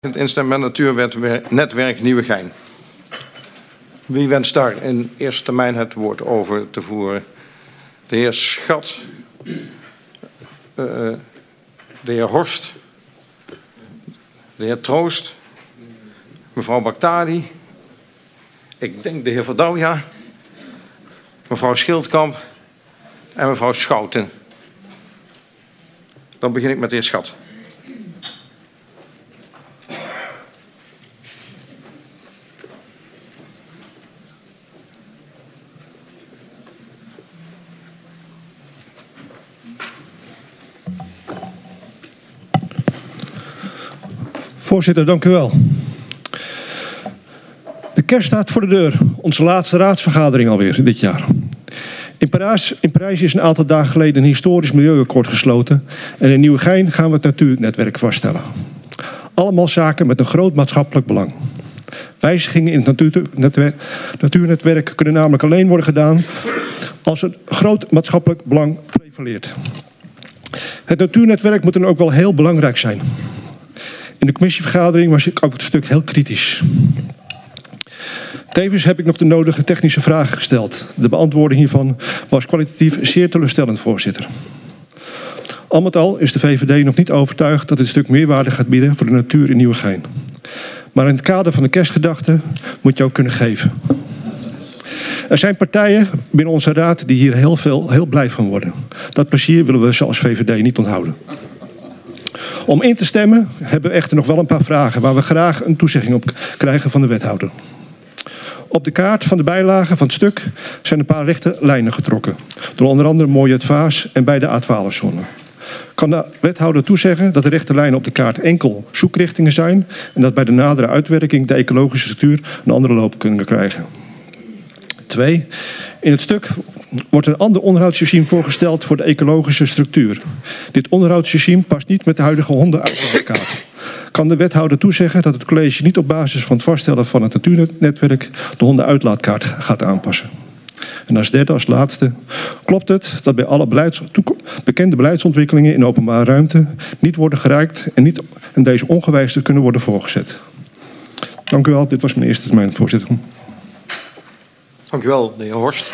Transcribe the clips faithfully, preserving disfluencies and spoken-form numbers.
Het instemmen met Natuurnetwerk Nieuwegein. Wie wenst daar in eerste termijn het woord over te voeren? De heer Schat, uh, de heer Horst, de heer Troost, mevrouw Bakhtari, ik denk de heer Verdouwja, mevrouw Schildkamp en mevrouw Schouten. Dan begin ik met de heer Schat. Voorzitter, dank u wel. De kerst staat voor de deur. Onze laatste raadsvergadering alweer dit jaar. In Parijs, in Parijs is een aantal dagen geleden een historisch milieuakkoord gesloten. En in Nieuwegein gaan we het Natuurnetwerk vaststellen. Allemaal zaken met een groot maatschappelijk belang. Wijzigingen in het natuurnetwerk, Natuurnetwerk kunnen namelijk alleen worden gedaan als een groot maatschappelijk belang prevaleert. Het Natuurnetwerk moet dan ook wel heel belangrijk zijn. In de commissievergadering was ik over het stuk heel kritisch. Tevens heb ik nog de nodige technische vragen gesteld. De beantwoording hiervan was kwalitatief zeer teleurstellend, voorzitter. Al met al is de V V D nog niet overtuigd dat dit stuk meerwaarde gaat bieden voor de natuur in Nieuwegein. Maar in het kader van de kerstgedachte moet je ook kunnen geven. Er zijn partijen binnen onze raad die hier heel, veel, heel blij van worden. Dat plezier willen we als V V D niet onthouden. Om in te stemmen hebben we echter nog wel een paar vragen waar we graag een toezegging op krijgen van de wethouder. Op de kaart van de bijlage van het stuk zijn een paar rechte lijnen getrokken. Door onder andere Mooie het Vaas en bij de A twaalf zone. Kan de wethouder toezeggen dat de rechte lijnen op de kaart enkel zoekrichtingen zijn en dat bij de nadere uitwerking de ecologische structuur een andere loop kunnen krijgen? Twee. In het stuk wordt een ander onderhoudsregime voorgesteld voor de ecologische structuur. Dit onderhoudsregime past niet met de huidige hondenuitlaatkaart. Kan de wethouder toezeggen dat het college niet op basis van het vaststellen van het Natuurnetwerk de hondenuitlaatkaart gaat aanpassen? En als derde, als laatste, klopt het dat bij alle beleids, bekende beleidsontwikkelingen in openbare ruimte niet worden gereikt en, niet, en deze ongewijzigd kunnen worden voorgezet? Dank u wel, dit was mijn eerste termijn, voorzitter. Dank u wel, de heer Horst.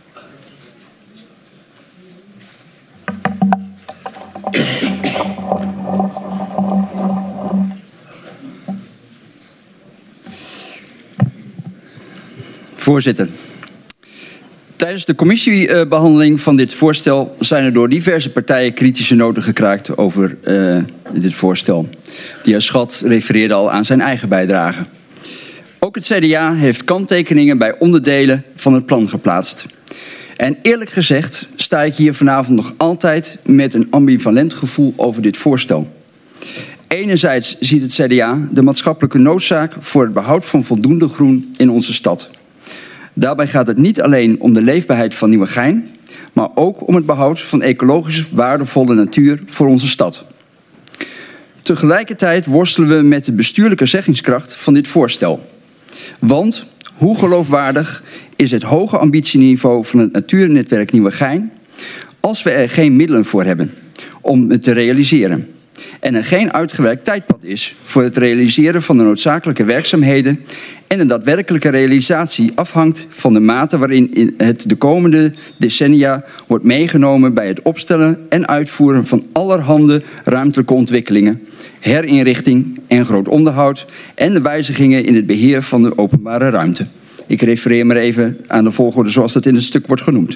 Voorzitter. Tijdens de commissiebehandeling van dit voorstel zijn er door diverse partijen kritische noten gekraakt over uh, dit voorstel. De heer Schat refereerde al aan zijn eigen bijdrage. Ook het C D A heeft kanttekeningen bij onderdelen van het plan geplaatst. En eerlijk gezegd sta ik hier vanavond nog altijd met een ambivalent gevoel over dit voorstel. Enerzijds ziet het C D A de maatschappelijke noodzaak voor het behoud van voldoende groen in onze stad. Daarbij gaat het niet alleen om de leefbaarheid van Nieuwegein, maar ook om het behoud van ecologisch waardevolle natuur voor onze stad. Tegelijkertijd worstelen we met de bestuurlijke zeggingskracht van dit voorstel. Want hoe geloofwaardig is het hoge ambitieniveau van het Natuurnetwerk Nieuwegein als we er geen middelen voor hebben om het te realiseren en er geen uitgewerkt tijdpad is voor het realiseren van de noodzakelijke werkzaamheden en de daadwerkelijke realisatie afhangt van de mate waarin het de komende decennia wordt meegenomen bij het opstellen en uitvoeren van allerhande ruimtelijke ontwikkelingen, herinrichting en groot onderhoud en de wijzigingen in het beheer van de openbare ruimte. Ik refereer maar even aan de volgorde zoals dat in het stuk wordt genoemd.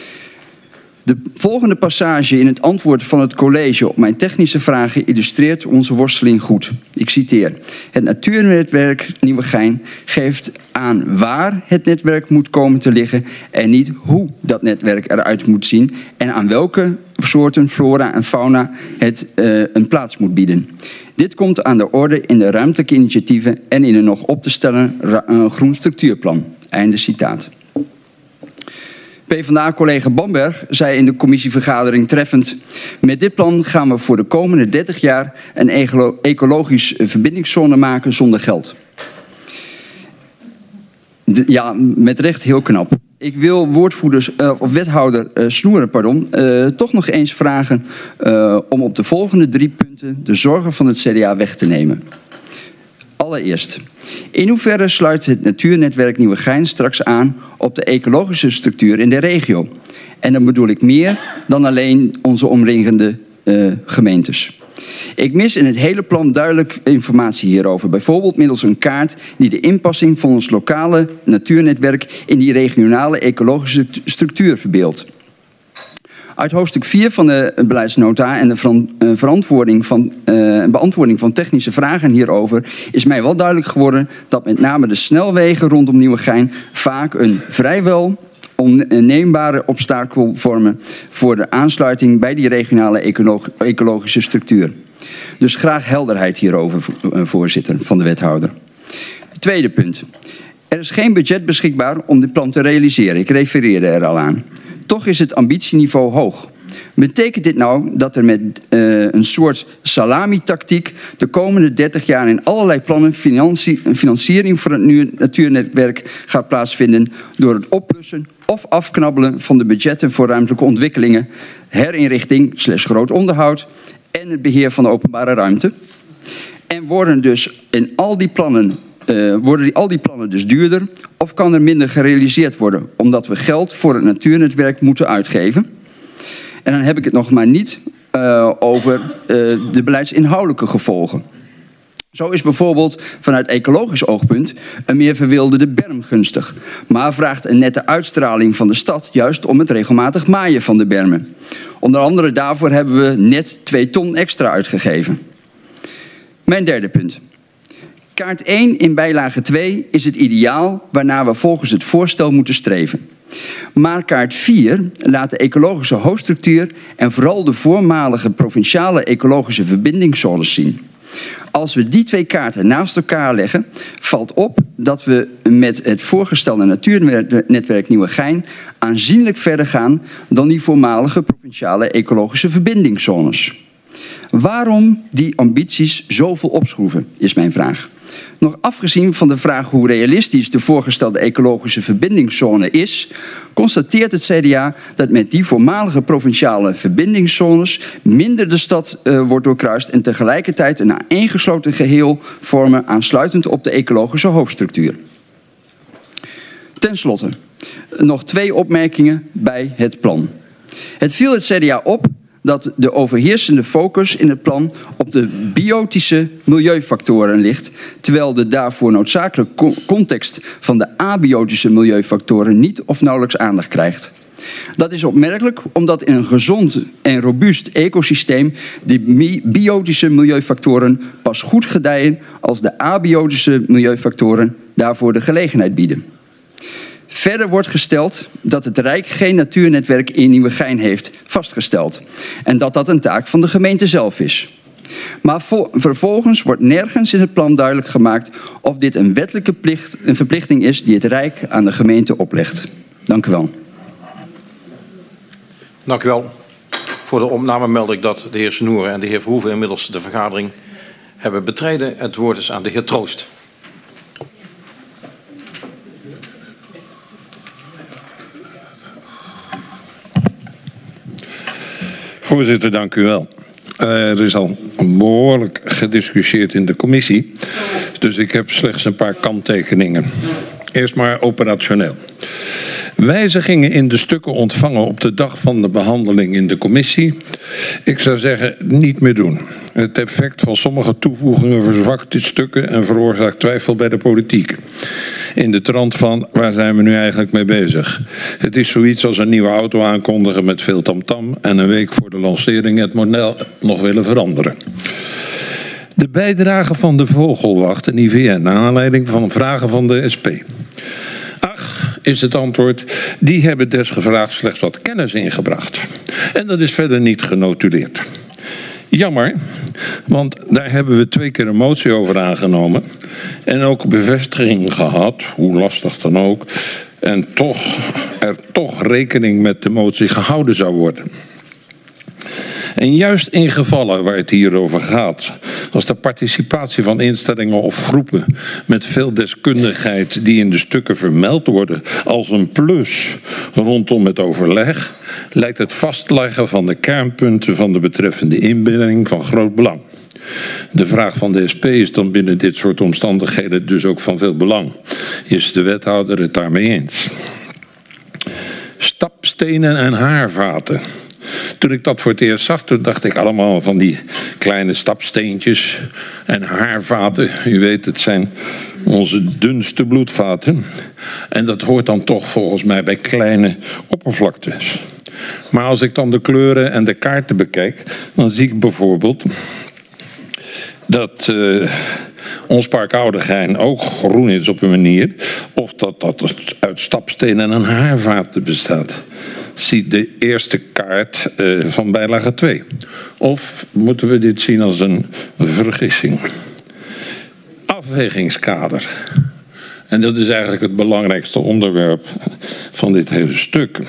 De volgende passage in het antwoord van het college op mijn technische vragen illustreert onze worsteling goed. Ik citeer. Het Natuurnetwerk Nieuwegein geeft aan waar het netwerk moet komen te liggen en niet hoe dat netwerk eruit moet zien en aan welke soorten flora en fauna het uh, een plaats moet bieden. Dit komt aan de orde in de ruimtelijke initiatieven en in een nog op te stellen uh, groen structuurplan. Einde citaat. PvdA-collega Bamberg zei in de commissievergadering treffend: met dit plan gaan we voor de komende dertig jaar een ecologisch verbindingszone maken zonder geld. De, ja, met recht heel knap. Ik wil woordvoerders, uh, of wethouder uh, Snoeren pardon, uh, toch nog eens vragen uh, om op de volgende drie punten de zorgen van het C D A weg te nemen. Allereerst, in hoeverre sluit het Natuurnetwerk Nieuwegein straks aan op de ecologische structuur in de regio? En dan bedoel ik meer dan alleen onze omringende uh, gemeentes. Ik mis in het hele plan duidelijk informatie hierover. Bijvoorbeeld middels een kaart die de inpassing van ons lokale natuurnetwerk in die regionale ecologische structuur verbeeldt. Uit hoofdstuk vier van de beleidsnota en de verantwoording van, uh, beantwoording van technische vragen hierover is mij wel duidelijk geworden dat met name de snelwegen rondom Nieuwegein vaak een vrijwel onneembare obstakel vormen voor de aansluiting bij die regionale ecolo- ecologische structuur. Dus graag helderheid hierover, voorzitter, van de wethouder. Tweede punt. Er is geen budget beschikbaar om dit plan te realiseren. Ik refereerde er al aan. Toch is het ambitieniveau hoog. Betekent dit nou dat er met uh, een soort salami-tactiek de komende dertig jaar in allerlei plannen financi- financiering voor het natuurnetwerk gaat plaatsvinden door het oplossen of afknabbelen van de budgetten voor ruimtelijke ontwikkelingen, herinrichting slash groot onderhoud en het beheer van de openbare ruimte? En worden dus in al die plannen Uh, worden die, al die plannen dus duurder of kan er minder gerealiseerd worden omdat we geld voor het natuurnetwerk moeten uitgeven? En dan heb ik het nog maar niet uh, over uh, de beleidsinhoudelijke gevolgen. Zo is bijvoorbeeld vanuit ecologisch oogpunt een meer verwilderde berm gunstig, maar vraagt een nette uitstraling van de stad juist om het regelmatig maaien van de bermen. Onder andere daarvoor hebben we net twee ton extra uitgegeven. Mijn derde punt. Kaart één in bijlage twee is het ideaal waarnaar we volgens het voorstel moeten streven. Maar kaart vier laat de ecologische hoofdstructuur en vooral de voormalige provinciale ecologische verbindingszones zien. Als we die twee kaarten naast elkaar leggen, valt op dat we met het voorgestelde Natuurnetwerk Nieuwegein aanzienlijk verder gaan dan die voormalige provinciale ecologische verbindingszones. Waarom die ambities zoveel opschroeven, is mijn vraag. Nog afgezien van de vraag hoe realistisch de voorgestelde ecologische verbindingszone is, constateert het C D A dat met die voormalige provinciale verbindingszones minder de stad uh, wordt doorkruist en tegelijkertijd een aaneengesloten geheel vormen aansluitend op de ecologische hoofdstructuur. Ten slotte, nog twee opmerkingen bij het plan. Het viel het C D A op dat de overheersende focus in het plan op de biotische milieufactoren ligt, terwijl de daarvoor noodzakelijke context van de abiotische milieufactoren niet of nauwelijks aandacht krijgt. Dat is opmerkelijk omdat in een gezond en robuust ecosysteem de biotische milieufactoren pas goed gedijen als de abiotische milieufactoren daarvoor de gelegenheid bieden. Verder wordt gesteld dat het Rijk geen natuurnetwerk in Nieuwegein heeft vastgesteld en dat dat een taak van de gemeente zelf is. Maar vo- vervolgens wordt nergens in het plan duidelijk gemaakt of dit een wettelijke plicht, een verplichting is die het Rijk aan de gemeente oplegt. Dank u wel. Dank u wel. Voor de opname meld ik dat de heer Snoeren en de heer Verhoeven inmiddels de vergadering hebben betreden. Het woord is aan de heer Troost. Voorzitter, dank u wel. Uh, er is al behoorlijk gediscussieerd in de commissie, dus ik heb slechts een paar kanttekeningen. Eerst maar operationeel. Wijzigingen in de stukken ontvangen op de dag van de behandeling in de commissie. Ik zou zeggen, niet meer doen. Het effect van sommige toevoegingen verzwakt dit stukken en veroorzaakt twijfel bij de politiek. In de trant van, waar zijn we nu eigenlijk mee bezig? Het is zoiets als een nieuwe auto aankondigen met veel tamtam en een week voor de lancering het model nog willen veranderen. De bijdrage van de Vogelwacht en I V N naar aanleiding van vragen van de S P. Ach, is het antwoord, die hebben desgevraagd slechts wat kennis ingebracht. En dat is verder niet genotuleerd. Jammer, want daar hebben we twee keer een motie over aangenomen en ook bevestiging gehad, hoe lastig dan ook, en toch, er toch rekening met de motie gehouden zou worden. En juist in gevallen waar het hier over gaat, als de participatie van instellingen of groepen met veel deskundigheid die in de stukken vermeld worden als een plus rondom het overleg, lijkt het vastleggen van de kernpunten van de betreffende inbreng van groot belang. De vraag van de S P is dan binnen dit soort omstandigheden dus ook van veel belang. Is de wethouder het daarmee eens? Stapstenen en haarvaten. Toen ik dat voor het eerst zag, toen dacht ik allemaal van die kleine stapsteentjes en haarvaten. U weet, het zijn onze dunste bloedvaten. En dat hoort dan toch volgens mij bij kleine oppervlaktes. Maar als ik dan de kleuren en de kaarten bekijk, dan zie ik bijvoorbeeld dat uh, ons park Oudegein ook groen is op een manier, of dat dat uit stapstenen en haarvaten bestaat. Zie de eerste kaart uh, van bijlage twee. Of moeten we dit zien als een vergissing? Afwegingskader. En dat is eigenlijk het belangrijkste onderwerp van dit hele stuk.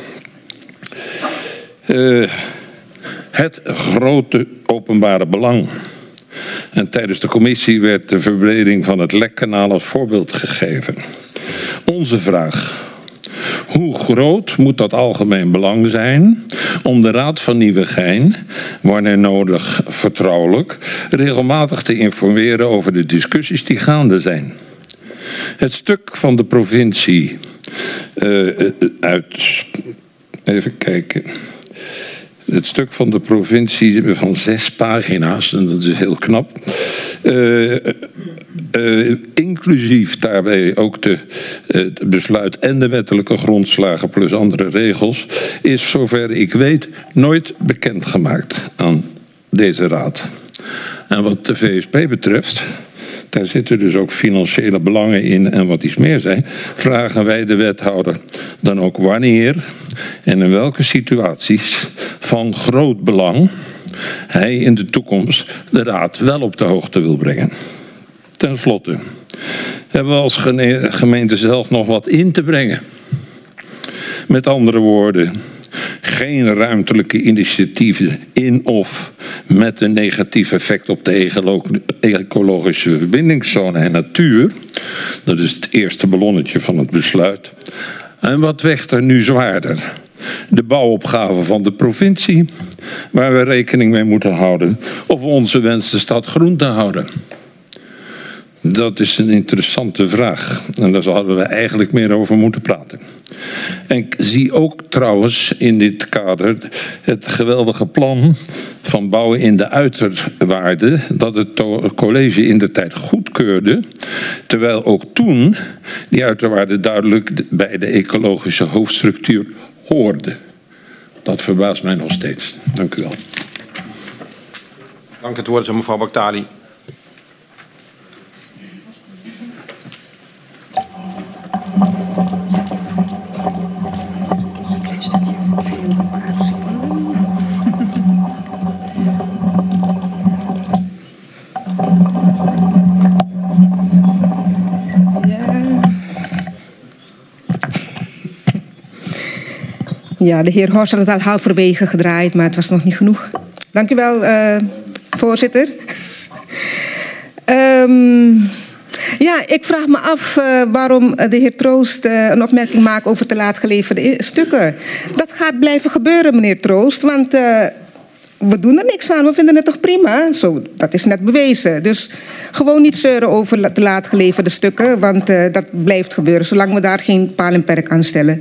Uh, het grote openbare belang. En tijdens de commissie werd de verbreding van het Lekkanaal als voorbeeld gegeven. Onze vraag: hoe groot moet dat algemeen belang zijn om de Raad van Nieuwegein, wanneer nodig vertrouwelijk, regelmatig te informeren over de discussies die gaande zijn? Het stuk van de provincie uh, uit... Even kijken... Het stuk van de provincie van zes pagina's, en dat is heel knap. Uh, uh, inclusief daarbij ook de, uh, het besluit en de wettelijke grondslagen plus andere regels, is zover ik weet nooit bekendgemaakt aan deze raad. En wat de V S P betreft, daar zitten dus ook financiële belangen in en wat iets meer zijn, vragen wij de wethouder dan ook wanneer en in welke situaties van groot belang hij in de toekomst de raad wel op de hoogte wil brengen. Ten slotte hebben we als gemeente zelf nog wat in te brengen. Met andere woorden, geen ruimtelijke initiatieven in of met een negatief effect op de ecologische verbindingszone en natuur. Dat is het eerste ballonnetje van het besluit. En wat weegt er nu zwaarder? De bouwopgave van de provincie, waar we rekening mee moeten houden, of onze wens de stad groen te houden? Dat is een interessante vraag. En daar zouden we eigenlijk meer over moeten praten. En ik zie ook trouwens in dit kader het geweldige plan van bouwen in de uiterwaarden, dat het college in de tijd goedkeurde, terwijl ook toen die uiterwaarden duidelijk bij de ecologische hoofdstructuur hoorden. Dat verbaast mij nog steeds. Dank u wel. Dank, het woord is aan mevrouw Baktali. Ja, de heer Horst had het al halverwege gedraaid, maar het was nog niet genoeg. Dank u wel, uh, voorzitter. Um, ja, ik vraag me af uh, waarom de heer Troost uh, een opmerking maakt over te laat geleverde stukken. Dat gaat blijven gebeuren, meneer Troost, want uh, we doen er niks aan. We vinden het toch prima? Zo, dat is net bewezen. Dus gewoon niet zeuren over te laat geleverde stukken, want uh, dat blijft gebeuren, zolang we daar geen paal en perk aan stellen.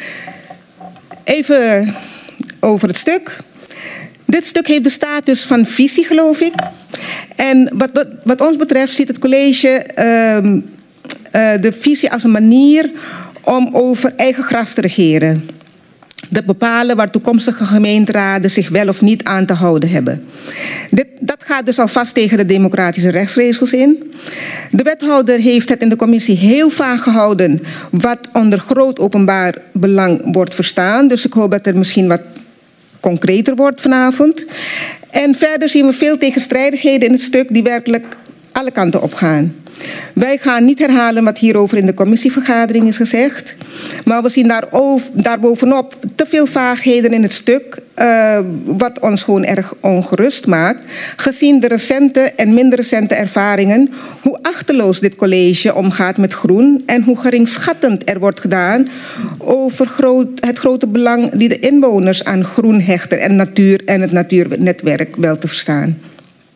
Even over het stuk. Dit stuk heeft de status van visie, geloof ik. En wat, wat, wat ons betreft ziet het college uh, uh, de visie als een manier om over eigen graf te regeren. Dat bepalen waar toekomstige gemeenteraden zich wel of niet aan te houden hebben. Dit, dat gaat dus alvast tegen de democratische rechtsregels in. De wethouder heeft het in de commissie heel vaag gehouden wat onder groot openbaar belang wordt verstaan. Dus ik hoop dat er misschien wat concreter wordt vanavond. En verder zien we veel tegenstrijdigheden in het stuk die werkelijk alle kanten op gaan. Wij gaan niet herhalen wat hierover in de commissievergadering is gezegd. Maar we zien daarover, daarbovenop te veel vaagheden in het stuk, uh, wat ons gewoon erg ongerust maakt. Gezien de recente en minder recente ervaringen, hoe achterloos dit college omgaat met groen en hoe geringschattend er wordt gedaan over groot, het grote belang die de inwoners aan groen hechten en natuur en het natuurnetwerk wel te verstaan.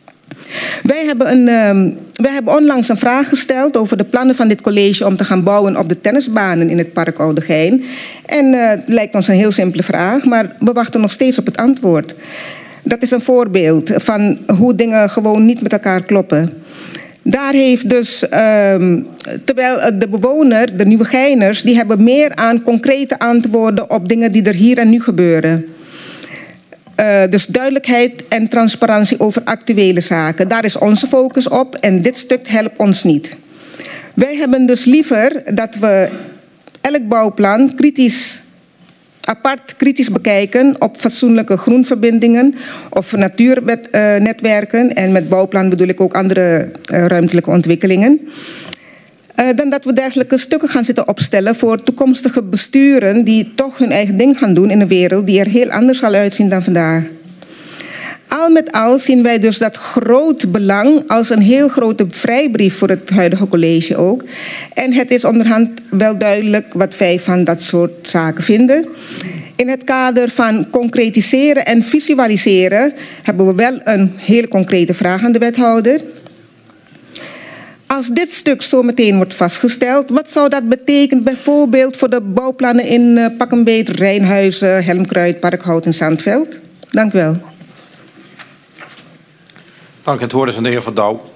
Wij hebben, een, um, wij hebben onlangs een vraag gesteld over de plannen van dit college om te gaan bouwen op de tennisbanen in het park Oudegein. En uh, het lijkt ons een heel simpele vraag, maar we wachten nog steeds op het antwoord. Dat is een voorbeeld van hoe dingen gewoon niet met elkaar kloppen. Daar heeft dus, um, terwijl de bewoner, de Nieuwegeiners, die hebben meer aan concrete antwoorden op dingen die er hier en nu gebeuren. Uh, dus duidelijkheid en transparantie over actuele zaken. Daar is onze focus op en dit stuk helpt ons niet. Wij hebben dus liever dat we elk bouwplan kritisch, apart kritisch bekijken op fatsoenlijke groenverbindingen of natuurnetwerken. En met bouwplan bedoel ik ook andere uh, ruimtelijke ontwikkelingen. Uh, dan dat we dergelijke stukken gaan zitten opstellen voor toekomstige besturen die toch hun eigen ding gaan doen in een wereld die er heel anders zal uitzien dan vandaag. Al met al zien wij dus dat groot belang als een heel grote vrijbrief voor het huidige college ook. En het is onderhand wel duidelijk wat wij van dat soort zaken vinden. In het kader van concretiseren en visualiseren hebben we wel een hele concrete vraag aan de wethouder. Als dit stuk zo meteen wordt vastgesteld, wat zou dat betekenen bijvoorbeeld voor de bouwplannen in uh, Pakkenbeet, Rijnhuizen, Helmkruid, Parkhout en Zandveld? Dank u wel. Dank. Het woord is aan de heer Van Douw.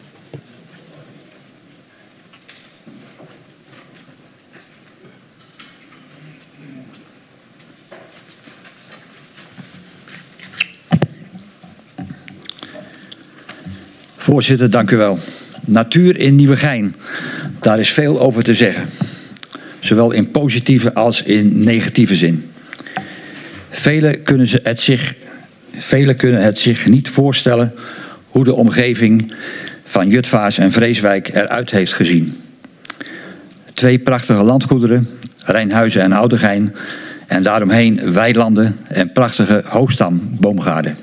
Voorzitter, dank u wel. Natuur in Nieuwegein, daar is veel over te zeggen. Zowel in positieve als in negatieve zin. Velen kunnen het zich, velen kunnen het zich niet voorstellen hoe de omgeving van Jutphaas en Vreeswijk eruit heeft gezien. Twee prachtige landgoederen, Rijnhuizen en Oudegein, en daaromheen weilanden en prachtige hoogstamboomgaarden.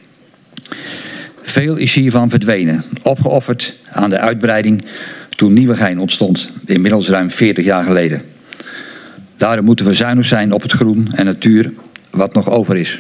Veel is hiervan verdwenen, opgeofferd aan de uitbreiding toen Nieuwegein ontstond, inmiddels ruim veertig jaar geleden. Daarom moeten we zuinig zijn op het groen en natuur wat nog over is.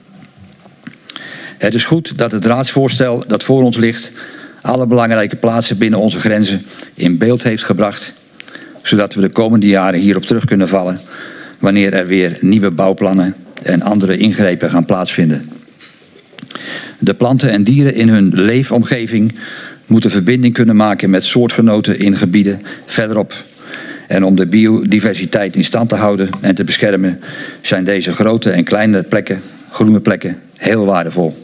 Het is goed dat het raadsvoorstel dat voor ons ligt alle belangrijke plaatsen binnen onze grenzen in beeld heeft gebracht, zodat we de komende jaren hierop terug kunnen vallen wanneer er weer nieuwe bouwplannen en andere ingrepen gaan plaatsvinden. De planten en dieren in hun leefomgeving moeten verbinding kunnen maken met soortgenoten in gebieden verderop. En om de biodiversiteit in stand te houden en te beschermen zijn deze grote en kleine plekken, groene plekken, heel waardevol.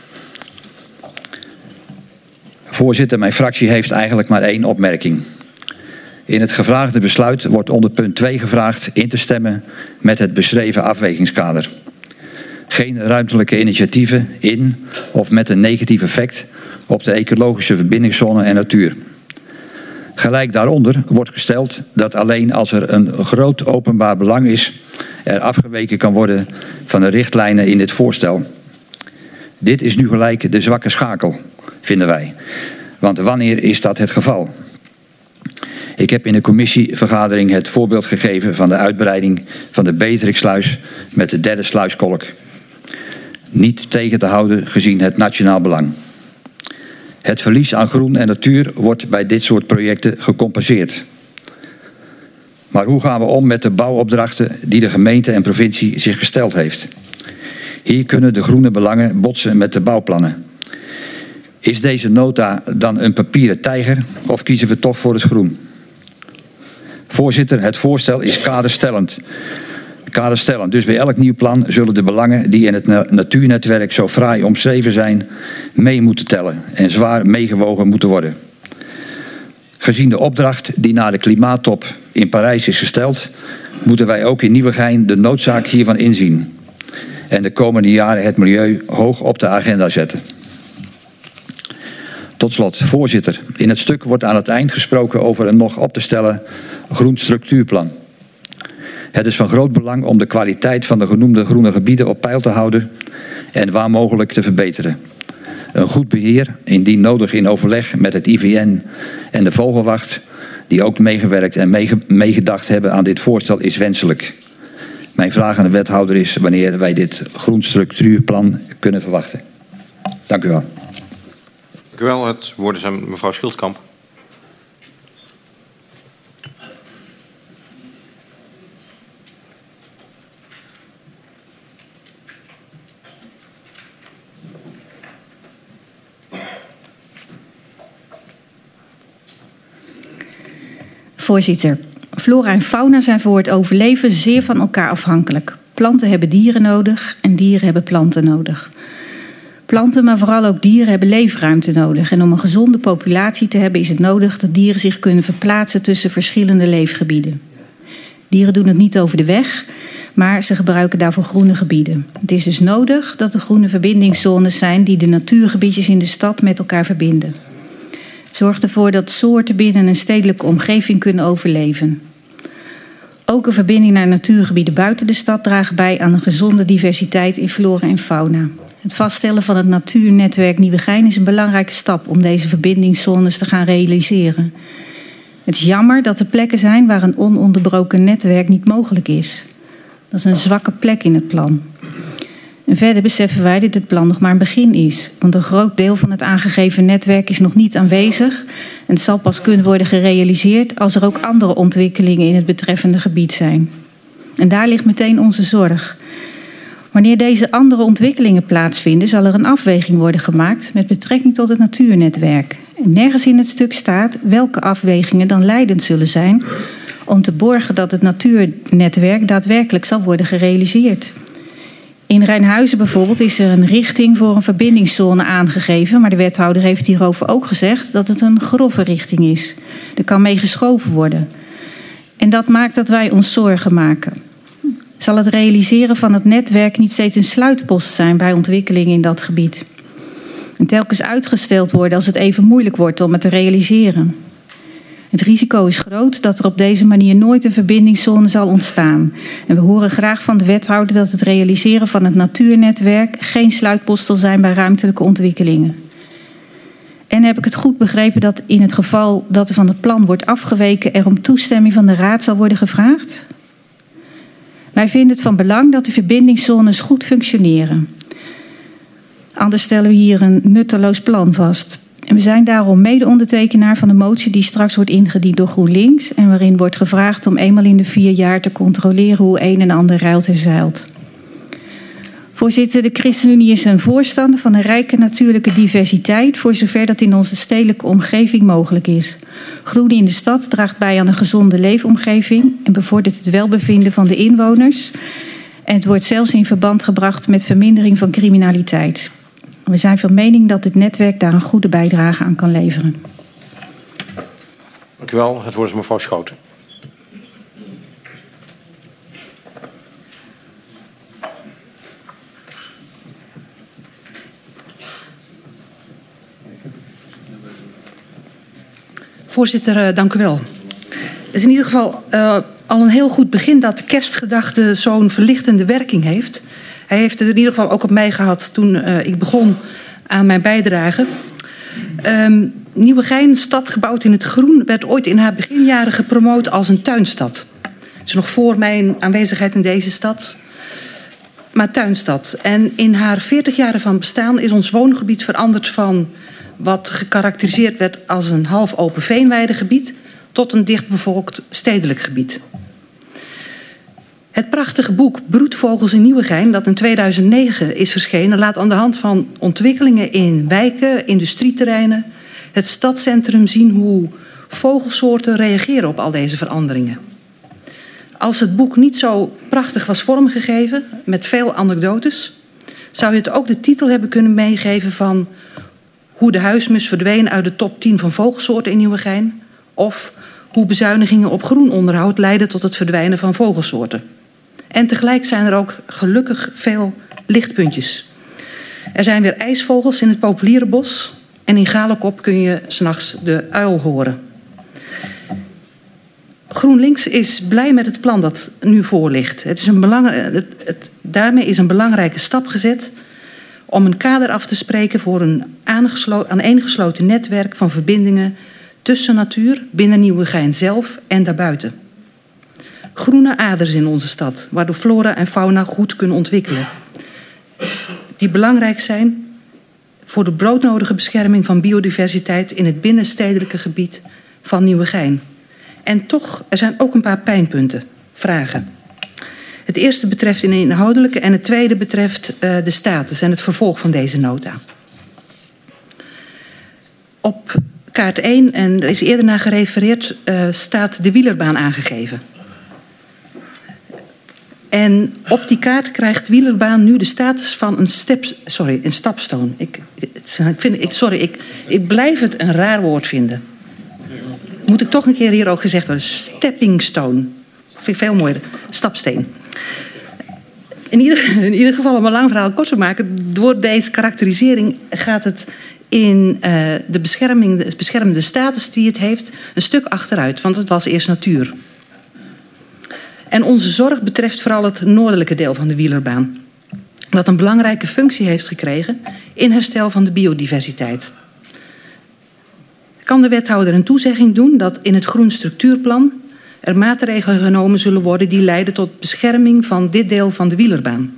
Voorzitter, mijn fractie heeft eigenlijk maar één opmerking. In het gevraagde besluit wordt onder punt twee gevraagd in te stemmen met het beschreven afwegingskader. Geen ruimtelijke initiatieven in of met een negatief effect op de ecologische verbindingszone en natuur. Gelijk daaronder wordt gesteld dat alleen als er een groot openbaar belang is, er afgeweken kan worden van de richtlijnen in dit voorstel. Dit is nu gelijk de zwakke schakel, vinden wij. Want wanneer is dat het geval? Ik heb in de commissievergadering het voorbeeld gegeven van de uitbreiding van de Beatrixsluis met de derde sluiskolk. Niet tegen te houden gezien het nationaal belang. Het verlies aan groen en natuur wordt bij dit soort projecten gecompenseerd. Maar hoe gaan we om met de bouwopdrachten die de gemeente en provincie zich gesteld heeft? Hier kunnen de groene belangen botsen met de bouwplannen. Is deze nota dan een papieren tijger of kiezen we toch voor het groen? Voorzitter, het voorstel is kaderstellend. Kaderstellend. Dus bij elk nieuw plan zullen de belangen die in het natuurnetwerk zo fraai omschreven zijn, mee moeten tellen en zwaar meegewogen moeten worden. Gezien de opdracht die na de klimaattop in Parijs is gesteld, moeten wij ook in Nieuwegein de noodzaak hiervan inzien. En de komende jaren het milieu hoog op de agenda zetten. Tot slot, voorzitter. In het stuk wordt aan het eind gesproken over een nog op te stellen groen structuurplan. Het is van groot belang om de kwaliteit van de genoemde groene gebieden op peil te houden en waar mogelijk te verbeteren. Een goed beheer, indien nodig in overleg met het I V N en de Vogelwacht, die ook meegewerkt en meegedacht hebben aan dit voorstel, is wenselijk. Mijn vraag aan de wethouder is wanneer wij dit groen structuurplan kunnen verwachten. Dank u wel. Dank u wel. Het woord is aan mevrouw Schildkamp. Voorzitter, flora en fauna zijn voor het overleven zeer van elkaar afhankelijk. Planten hebben dieren nodig en dieren hebben planten nodig. Planten, maar vooral ook dieren, hebben leefruimte nodig. En om een gezonde populatie te hebben is het nodig dat dieren zich kunnen verplaatsen tussen verschillende leefgebieden. Dieren doen het niet over de weg, maar ze gebruiken daarvoor groene gebieden. Het is dus nodig dat er groene verbindingszones zijn die de natuurgebiedjes in de stad met elkaar verbinden. Het zorgt ervoor dat soorten binnen een stedelijke omgeving kunnen overleven. Ook een verbinding naar natuurgebieden buiten de stad draagt bij aan een gezonde diversiteit in flora en fauna. Het vaststellen van het Natuurnetwerk Nieuwegein is een belangrijke stap om deze verbindingszones te gaan realiseren. Het is jammer dat er plekken zijn waar een ononderbroken netwerk niet mogelijk is. Dat is een zwakke plek in het plan. En verder beseffen wij dat dit plan nog maar een begin is. Want een groot deel van het aangegeven netwerk is nog niet aanwezig. En het zal pas kunnen worden gerealiseerd als er ook andere ontwikkelingen in het betreffende gebied zijn. En daar ligt meteen onze zorg. Wanneer deze andere ontwikkelingen plaatsvinden, zal er een afweging worden gemaakt met betrekking tot het natuurnetwerk. En nergens in het stuk staat welke afwegingen dan leidend zullen zijn om te borgen dat het natuurnetwerk daadwerkelijk zal worden gerealiseerd. In Rijnhuizen bijvoorbeeld is er een richting voor een verbindingszone aangegeven, maar de wethouder heeft hierover ook gezegd dat het een grove richting is. Er kan mee geschoven worden. En dat maakt dat wij ons zorgen maken. Zal het realiseren van het netwerk niet steeds een sluitpost zijn bij ontwikkelingen in dat gebied? En telkens uitgesteld worden als het even moeilijk wordt om het te realiseren. Het risico is groot dat er op deze manier nooit een verbindingszone zal ontstaan. En we horen graag van de wethouder dat het realiseren van het natuurnetwerk geen sluitpost zal zijn bij ruimtelijke ontwikkelingen. En heb ik het goed begrepen dat in het geval dat er van het plan wordt afgeweken er om toestemming van de raad zal worden gevraagd? Wij vinden het van belang dat de verbindingszones goed functioneren. Anders stellen we hier een nutteloos plan vast. En we zijn daarom mede-ondertekenaar van de motie die straks wordt ingediend door GroenLinks en waarin wordt gevraagd om eenmaal in de vier jaar te controleren hoe een en ander ruilt en zeilt. Voorzitter, de ChristenUnie is een voorstander van een rijke natuurlijke diversiteit voor zover dat in onze stedelijke omgeving mogelijk is. Groen in de stad draagt bij aan een gezonde leefomgeving en bevordert het welbevinden van de inwoners. En het wordt zelfs in verband gebracht met vermindering van criminaliteit. We zijn van mening dat dit netwerk daar een goede bijdrage aan kan leveren. Dank u wel. Het woord is mevrouw Schouten. Voorzitter, dank u wel. Het is in ieder geval uh, al een heel goed begin dat de kerstgedachte zo'n verlichtende werking heeft. Hij heeft het in ieder geval ook op mij gehad toen uh, ik begon aan mijn bijdrage. Um, Nieuwegein, stad gebouwd in het groen, werd ooit in haar beginjaren gepromoot als een tuinstad. Het is nog voor mijn aanwezigheid in deze stad, maar tuinstad. En in haar veertig jaren van bestaan is ons woongebied veranderd van wat gekarakteriseerd werd als een half open veenweidegebied tot een dichtbevolkt stedelijk gebied. Het prachtige boek Broedvogels in Nieuwegein, dat in tweeduizend negen is verschenen, laat aan de hand van ontwikkelingen in wijken, industrieterreinen, het stadscentrum zien hoe vogelsoorten reageren op al deze veranderingen. Als het boek niet zo prachtig was vormgegeven, met veel anekdotes, zou je het ook de titel hebben kunnen meegeven van hoe de huismus verdween uit de top tien van vogelsoorten in Nieuwegein, of hoe bezuinigingen op groenonderhoud leiden tot het verdwijnen van vogelsoorten. En tegelijk zijn er ook gelukkig veel lichtpuntjes. Er zijn weer ijsvogels in het populiere bos en in Galekop kun je 's nachts de uil horen. GroenLinks is blij met het plan dat nu voor ligt. Het is een belang, het, het, daarmee is een belangrijke stap gezet om een kader af te spreken voor een aaneengesloten netwerk van verbindingen tussen natuur, binnen Nieuwegein zelf en daarbuiten. Groene aders in onze stad, waardoor flora en fauna goed kunnen ontwikkelen. Die belangrijk zijn voor de broodnodige bescherming van biodiversiteit in het binnenstedelijke gebied van Nieuwegein. En toch, er zijn ook een paar pijnpunten, vragen. Het eerste betreft een inhoudelijke en het tweede betreft uh, de status en het vervolg van deze nota. Op kaart één, en er is eerder naar gerefereerd, uh, staat de wielerbaan aangegeven. En op die kaart krijgt wielerbaan nu de status van een, step, sorry, een stapstone. Ik, ik vind, ik, sorry, ik, ik blijf het een raar woord vinden. Moet ik toch een keer hier ook gezegd worden. Stepping stone. Vind ik veel mooier. Stapsteen. In ieder, in ieder geval, om een lang verhaal kort te maken. Door deze karakterisering gaat het in uh, de, bescherming, de beschermende status die het heeft een stuk achteruit. Want het was eerst natuur. En onze zorg betreft vooral het noordelijke deel van de wielerbaan. Dat een belangrijke functie heeft gekregen in herstel van de biodiversiteit. Kan de wethouder een toezegging doen dat in het groen structuurplan er maatregelen genomen zullen worden die leiden tot bescherming van dit deel van de wielerbaan?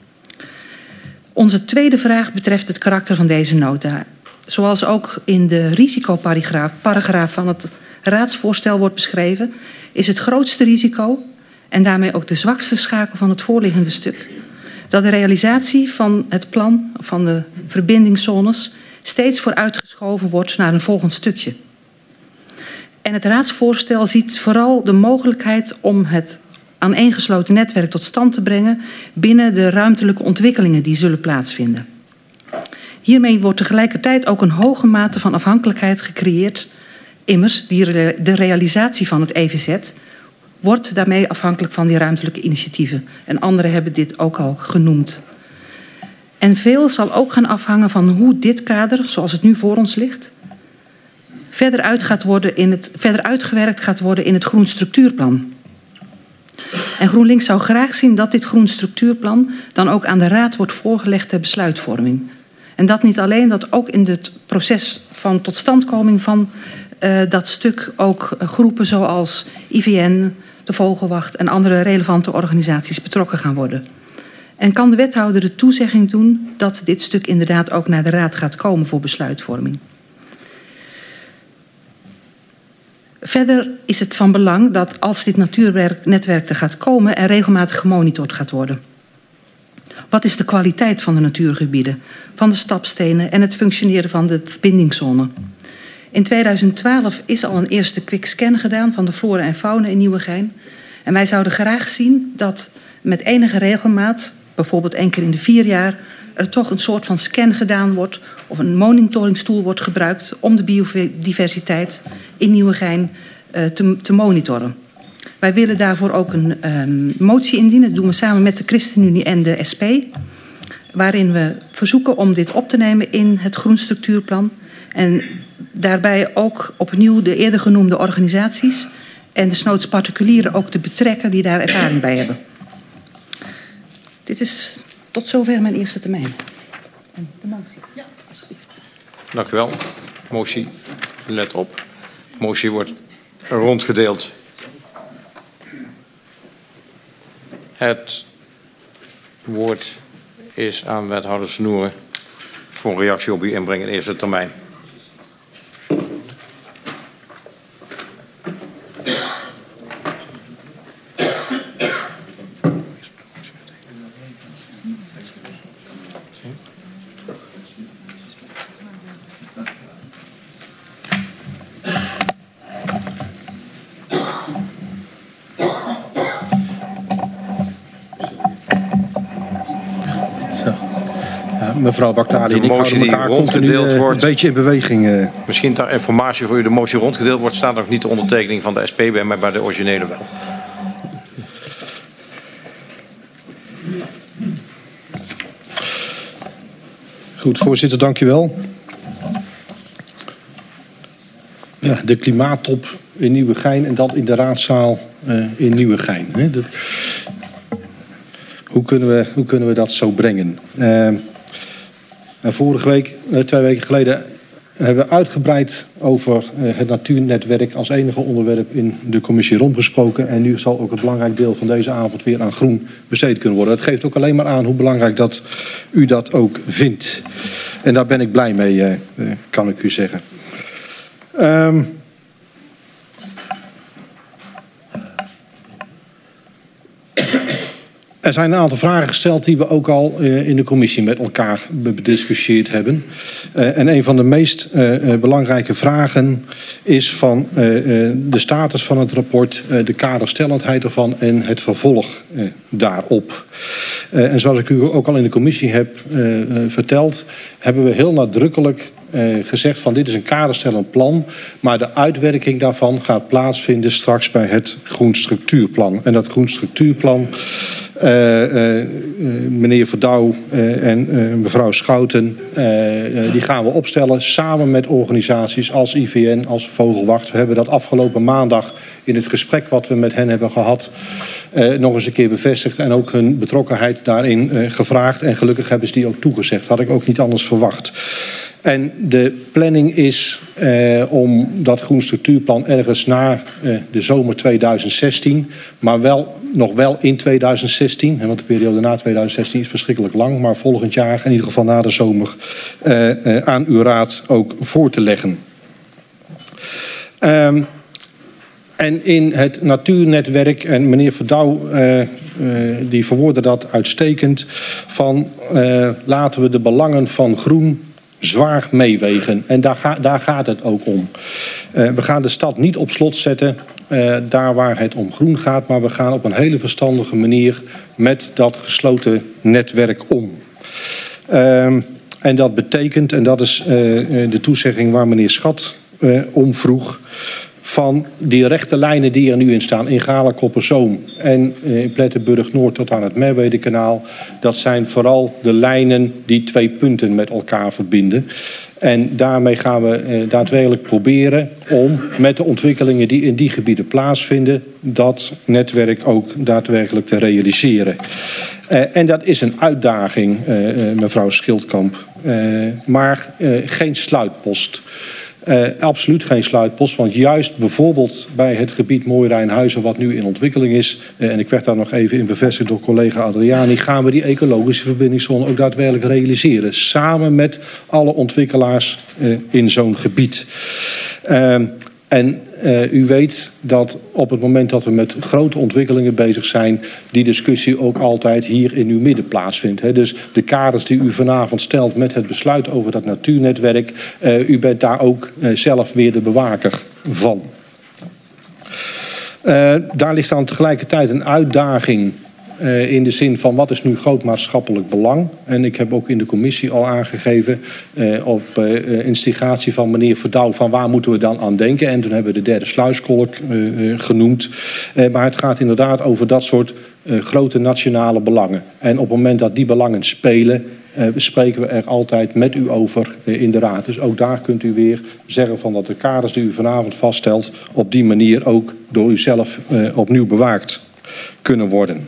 Onze tweede vraag betreft het karakter van deze nota. Zoals ook in de risicoparagraaf van het raadsvoorstel wordt beschreven, is het grootste risico en daarmee ook de zwakste schakel van het voorliggende stuk dat de realisatie van het plan van de verbindingszones steeds vooruitgeschoven wordt naar een volgend stukje. En het raadsvoorstel ziet vooral de mogelijkheid om het aaneengesloten netwerk tot stand te brengen binnen de ruimtelijke ontwikkelingen die zullen plaatsvinden. Hiermee wordt tegelijkertijd ook een hoge mate van afhankelijkheid gecreëerd. Immers, die re- de realisatie van het E V Z wordt daarmee afhankelijk van die ruimtelijke initiatieven. En anderen hebben dit ook al genoemd. En veel zal ook gaan afhangen van hoe dit kader, zoals het nu voor ons ligt, verder, uit gaat worden in het, verder uitgewerkt gaat worden in het groen structuurplan. En GroenLinks zou graag zien dat dit groen structuurplan dan ook aan de Raad wordt voorgelegd ter besluitvorming. En dat niet alleen, dat ook in het proces van totstandkoming van uh, dat stuk ook uh, groepen zoals I V N, de Vogelwacht en andere relevante organisaties betrokken gaan worden. En kan de wethouder de toezegging doen dat dit stuk inderdaad ook naar de Raad gaat komen voor besluitvorming? Verder is het van belang dat als dit natuurnetwerk er gaat komen, er regelmatig gemonitord gaat worden. Wat is de kwaliteit van de natuurgebieden, van de stapstenen en het functioneren van de verbindingszone? In tweeduizend twaalf is al een eerste quick scan gedaan van de flora en fauna in Nieuwegein. En wij zouden graag zien dat met enige regelmaat, bijvoorbeeld één keer in de vier jaar, er toch een soort van scan gedaan wordt of een monitoringstoel wordt gebruikt om de biodiversiteit in Nieuwegein uh, te, te monitoren. Wij willen daarvoor ook een um, motie indienen. Dat doen we samen met de ChristenUnie en de S P. Waarin we verzoeken om dit op te nemen in het groenstructuurplan. En daarbij ook opnieuw de eerder genoemde organisaties en desnoods particulieren ook te betrekken die daar ervaring bij hebben. Dit is tot zover mijn eerste termijn. En de motie. Ja, alsjeblieft. Dank u wel. Motie, let op. Motie wordt rondgedeeld. Het woord is aan wethouder Snoeren voor een reactie op uw inbreng in eerste termijn. Mevrouw Baktali en ik houden elkaar continu uh, een beetje in beweging. Uh. Misschien ter informatie voor u, de motie rondgedeeld wordt, staat nog niet de ondertekening van de S P bij, maar bij de originele wel. Goed, voorzitter, dank u wel. Ja, de klimaattop in Nieuwegein en dat in de raadzaal uh, in Nieuwegein. Hè. Dat, hoe, kunnen we, hoe kunnen we dat zo brengen? Uh, En vorige week, twee weken geleden, hebben we uitgebreid over uh, het natuurnetwerk als enige onderwerp in de commissie rondgesproken. En nu zal ook een belangrijk deel van deze avond weer aan groen besteed kunnen worden. Dat geeft ook alleen maar aan hoe belangrijk dat u dat ook vindt. En daar ben ik blij mee, uh, uh, kan ik u zeggen. Um, Er zijn een aantal vragen gesteld die we ook al uh, in de commissie met elkaar bediscussieerd hebben. Uh, en een van de meest uh, uh, belangrijke vragen is van uh, uh, de status van het rapport, uh, de kaderstellendheid ervan en het vervolg uh, daarop. Uh, en zoals ik u ook al in de commissie heb uh, uh, verteld, hebben we heel nadrukkelijk Uh, gezegd van dit is een kaderstellend plan, maar de uitwerking daarvan gaat plaatsvinden straks bij het groen structuurplan. En dat groen structuurplan, uh, uh, uh, meneer Verdouw uh, en uh, mevrouw Schouten, uh, uh, die gaan we opstellen samen met organisaties als I V N, als Vogelwacht. We hebben dat afgelopen maandag in het gesprek wat we met hen hebben gehad uh, nog eens een keer bevestigd en ook hun betrokkenheid daarin uh, gevraagd. En gelukkig hebben ze die ook toegezegd. Had ik ook niet anders verwacht. En de planning is uh, om dat groen structuurplan ergens na uh, de zomer tweeduizend zestien, maar wel, nog wel in tweeduizend zestien, hè, want de periode na tweeduizend zestien is verschrikkelijk lang, maar volgend jaar, in ieder geval na de zomer, uh, uh, aan uw raad ook voor te leggen. Um, En in het natuurnetwerk, en meneer Verdouw uh, uh, die verwoordde dat uitstekend, van uh, laten we de belangen van groen zwaar meewegen. En daar, ga, daar gaat het ook om. Uh, we gaan de stad niet op slot zetten, uh, daar waar het om groen gaat, maar we gaan op een hele verstandige manier met dat gesloten netwerk om. Uh, en dat betekent, en dat is uh, de toezegging waar meneer Schat uh, om vroeg, van die rechte lijnen die er nu in staan, in Galen-Kopperzoom en in Plettenburg-Noord tot aan het Merwedekanaal, dat zijn vooral de lijnen die twee punten met elkaar verbinden. En daarmee gaan we eh, daadwerkelijk proberen om met de ontwikkelingen die in die gebieden plaatsvinden, dat netwerk ook daadwerkelijk te realiseren. Uh, en dat is een uitdaging, uh, uh, mevrouw Schildkamp, uh, maar uh, geen sluitpost. Uh, absoluut geen sluitpost, want juist bijvoorbeeld bij het gebied Mooi-Rijnhuizen wat nu in ontwikkeling is, uh, en ik werd daar nog even in bevestigd door collega Adriani, gaan we die ecologische verbindingszone ook daadwerkelijk realiseren. Samen met alle ontwikkelaars uh, in zo'n gebied. Uh, En uh, u weet dat op het moment dat we met grote ontwikkelingen bezig zijn, die discussie ook altijd hier in uw midden plaatsvindt. Hè. Dus de kaders die u vanavond stelt met het besluit over dat natuurnetwerk, uh, u bent daar ook uh, zelf weer de bewaker van. Uh, daar ligt dan tegelijkertijd een uitdaging Uh, in de zin van wat is nu groot maatschappelijk belang. En ik heb ook in de commissie al aangegeven uh, op uh, instigatie van meneer Verdouw van waar moeten we dan aan denken. En toen hebben we de derde sluiskolk uh, uh, genoemd. Uh, maar het gaat inderdaad over dat soort uh, grote nationale belangen. En op het moment dat die belangen spelen, uh, spreken we er altijd met u over uh, in de raad. Dus ook daar kunt u weer zeggen van dat de kaders die u vanavond vaststelt op die manier ook door u zelf uh, opnieuw bewaakt kunnen worden.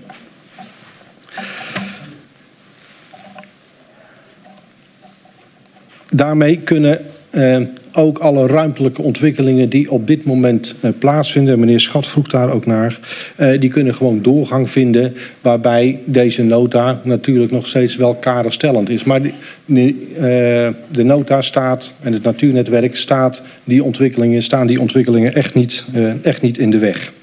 Daarmee kunnen uh, ook alle ruimtelijke ontwikkelingen die op dit moment uh, plaatsvinden, meneer Schat vroeg daar ook naar, uh, die kunnen gewoon doorgang vinden, waarbij deze nota natuurlijk nog steeds wel kaderstellend is. Maar die, die, uh, de nota staat, en het natuurnetwerk staat, die ontwikkelingen, staan die ontwikkelingen echt niet, uh, echt niet in de weg.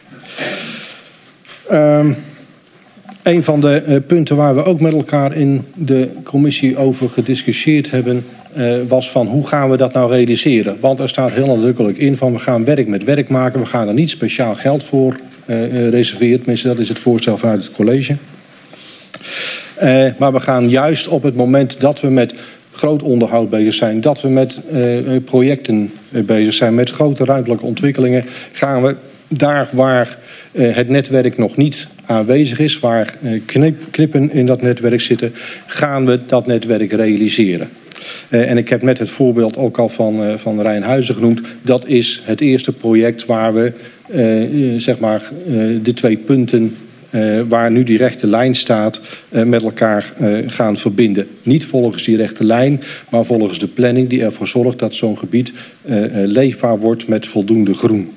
Um, Een van de uh, punten waar we ook met elkaar in de commissie over gediscussieerd hebben, uh, was van hoe gaan we dat nou realiseren? Want er staat heel nadrukkelijk in van we gaan werk met werk maken. We gaan er niet speciaal geld voor uh, reserveren. Tenminste, dat is het voorstel vanuit het college. Uh, maar we gaan juist op het moment dat we met groot onderhoud bezig zijn, dat we met uh, projecten uh, bezig zijn, met grote ruimtelijke ontwikkelingen, gaan we daar waar uh, het netwerk nog niet aanwezig is, waar uh, knip, knippen in dat netwerk zitten, gaan we dat netwerk realiseren. Uh, en ik heb net het voorbeeld ook al van, uh, van Rijnhuizen genoemd. Dat is het eerste project waar we uh, uh, zeg maar, uh, de twee punten uh, waar nu die rechte lijn staat uh, met elkaar uh, gaan verbinden. Niet volgens die rechte lijn, maar volgens de planning die ervoor zorgt dat zo'n gebied uh, uh, leefbaar wordt met voldoende groen.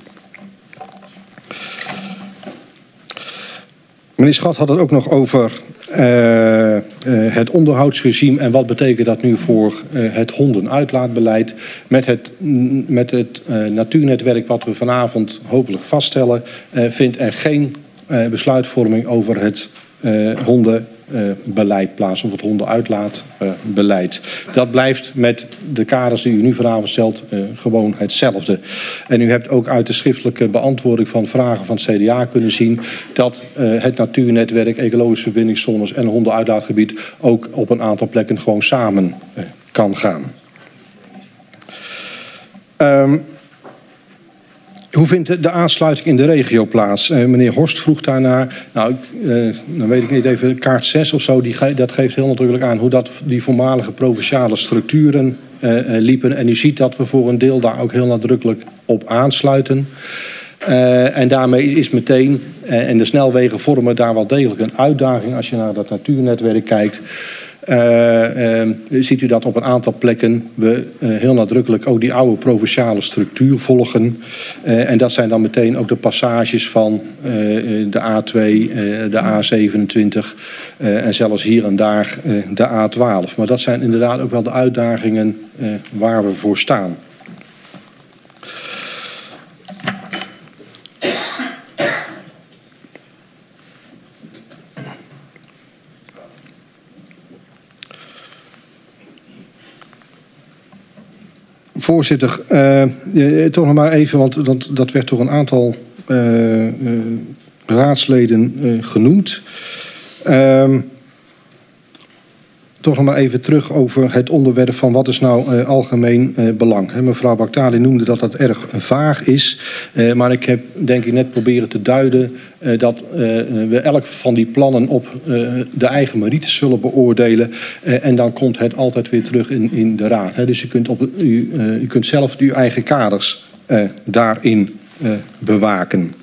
Meneer Schat had het ook nog over uh, uh, het onderhoudsregime en wat betekent dat nu voor uh, het hondenuitlaatbeleid. Met het, met het uh, natuurnetwerk wat we vanavond hopelijk vaststellen, uh, vindt er geen uh, besluitvorming over het uh, hondenbeleid plaats, of het hondenuitlaatbeleid. Uh, dat blijft met de kaders die u nu vanavond stelt uh, gewoon hetzelfde. En u hebt ook uit de schriftelijke beantwoording van vragen van het C D A kunnen zien dat uh, het natuurnetwerk, ecologische verbindingszones en hondenuitlaatgebied ook op een aantal plekken gewoon samen uh, kan gaan. Um, Hoe vindt de aansluiting in de regio plaats? Uh, meneer Horst vroeg daarnaar. Nou, ik, uh, dan weet ik niet even, kaart zes of zo, die ge dat geeft heel natuurlijk aan hoe dat die voormalige provinciale structuren uh, uh, liepen. En u ziet dat we voor een deel daar ook heel nadrukkelijk op aansluiten. Uh, en daarmee is meteen, uh, en de snelwegen vormen daar wel degelijk een uitdaging als je naar dat natuurnetwerk kijkt. Uh, uh, ziet u dat op een aantal plekken we uh, heel nadrukkelijk ook die oude provinciale structuur volgen. Uh, en dat zijn dan meteen ook de passages van uh, de A twee, uh, de A zevenentwintig uh, en zelfs hier en daar uh, de A twaalf. Maar dat zijn inderdaad ook wel de uitdagingen uh, waar we voor staan. Voorzitter, uh, toch nog maar even, want dat, dat werd door een aantal uh, uh, raadsleden uh, genoemd. Uh, toch nog maar even terug over het onderwerp van wat is nou uh, algemeen uh, belang. He, mevrouw Baktali noemde dat dat erg vaag is. Uh, maar ik heb denk ik net proberen te duiden uh, dat uh, we elk van die plannen op uh, de eigen merites zullen beoordelen. Uh, en dan komt het altijd weer terug in, in de raad. He, dus u kunt, op, u, uh, u kunt zelf uw eigen kaders uh, daarin uh, bewaken.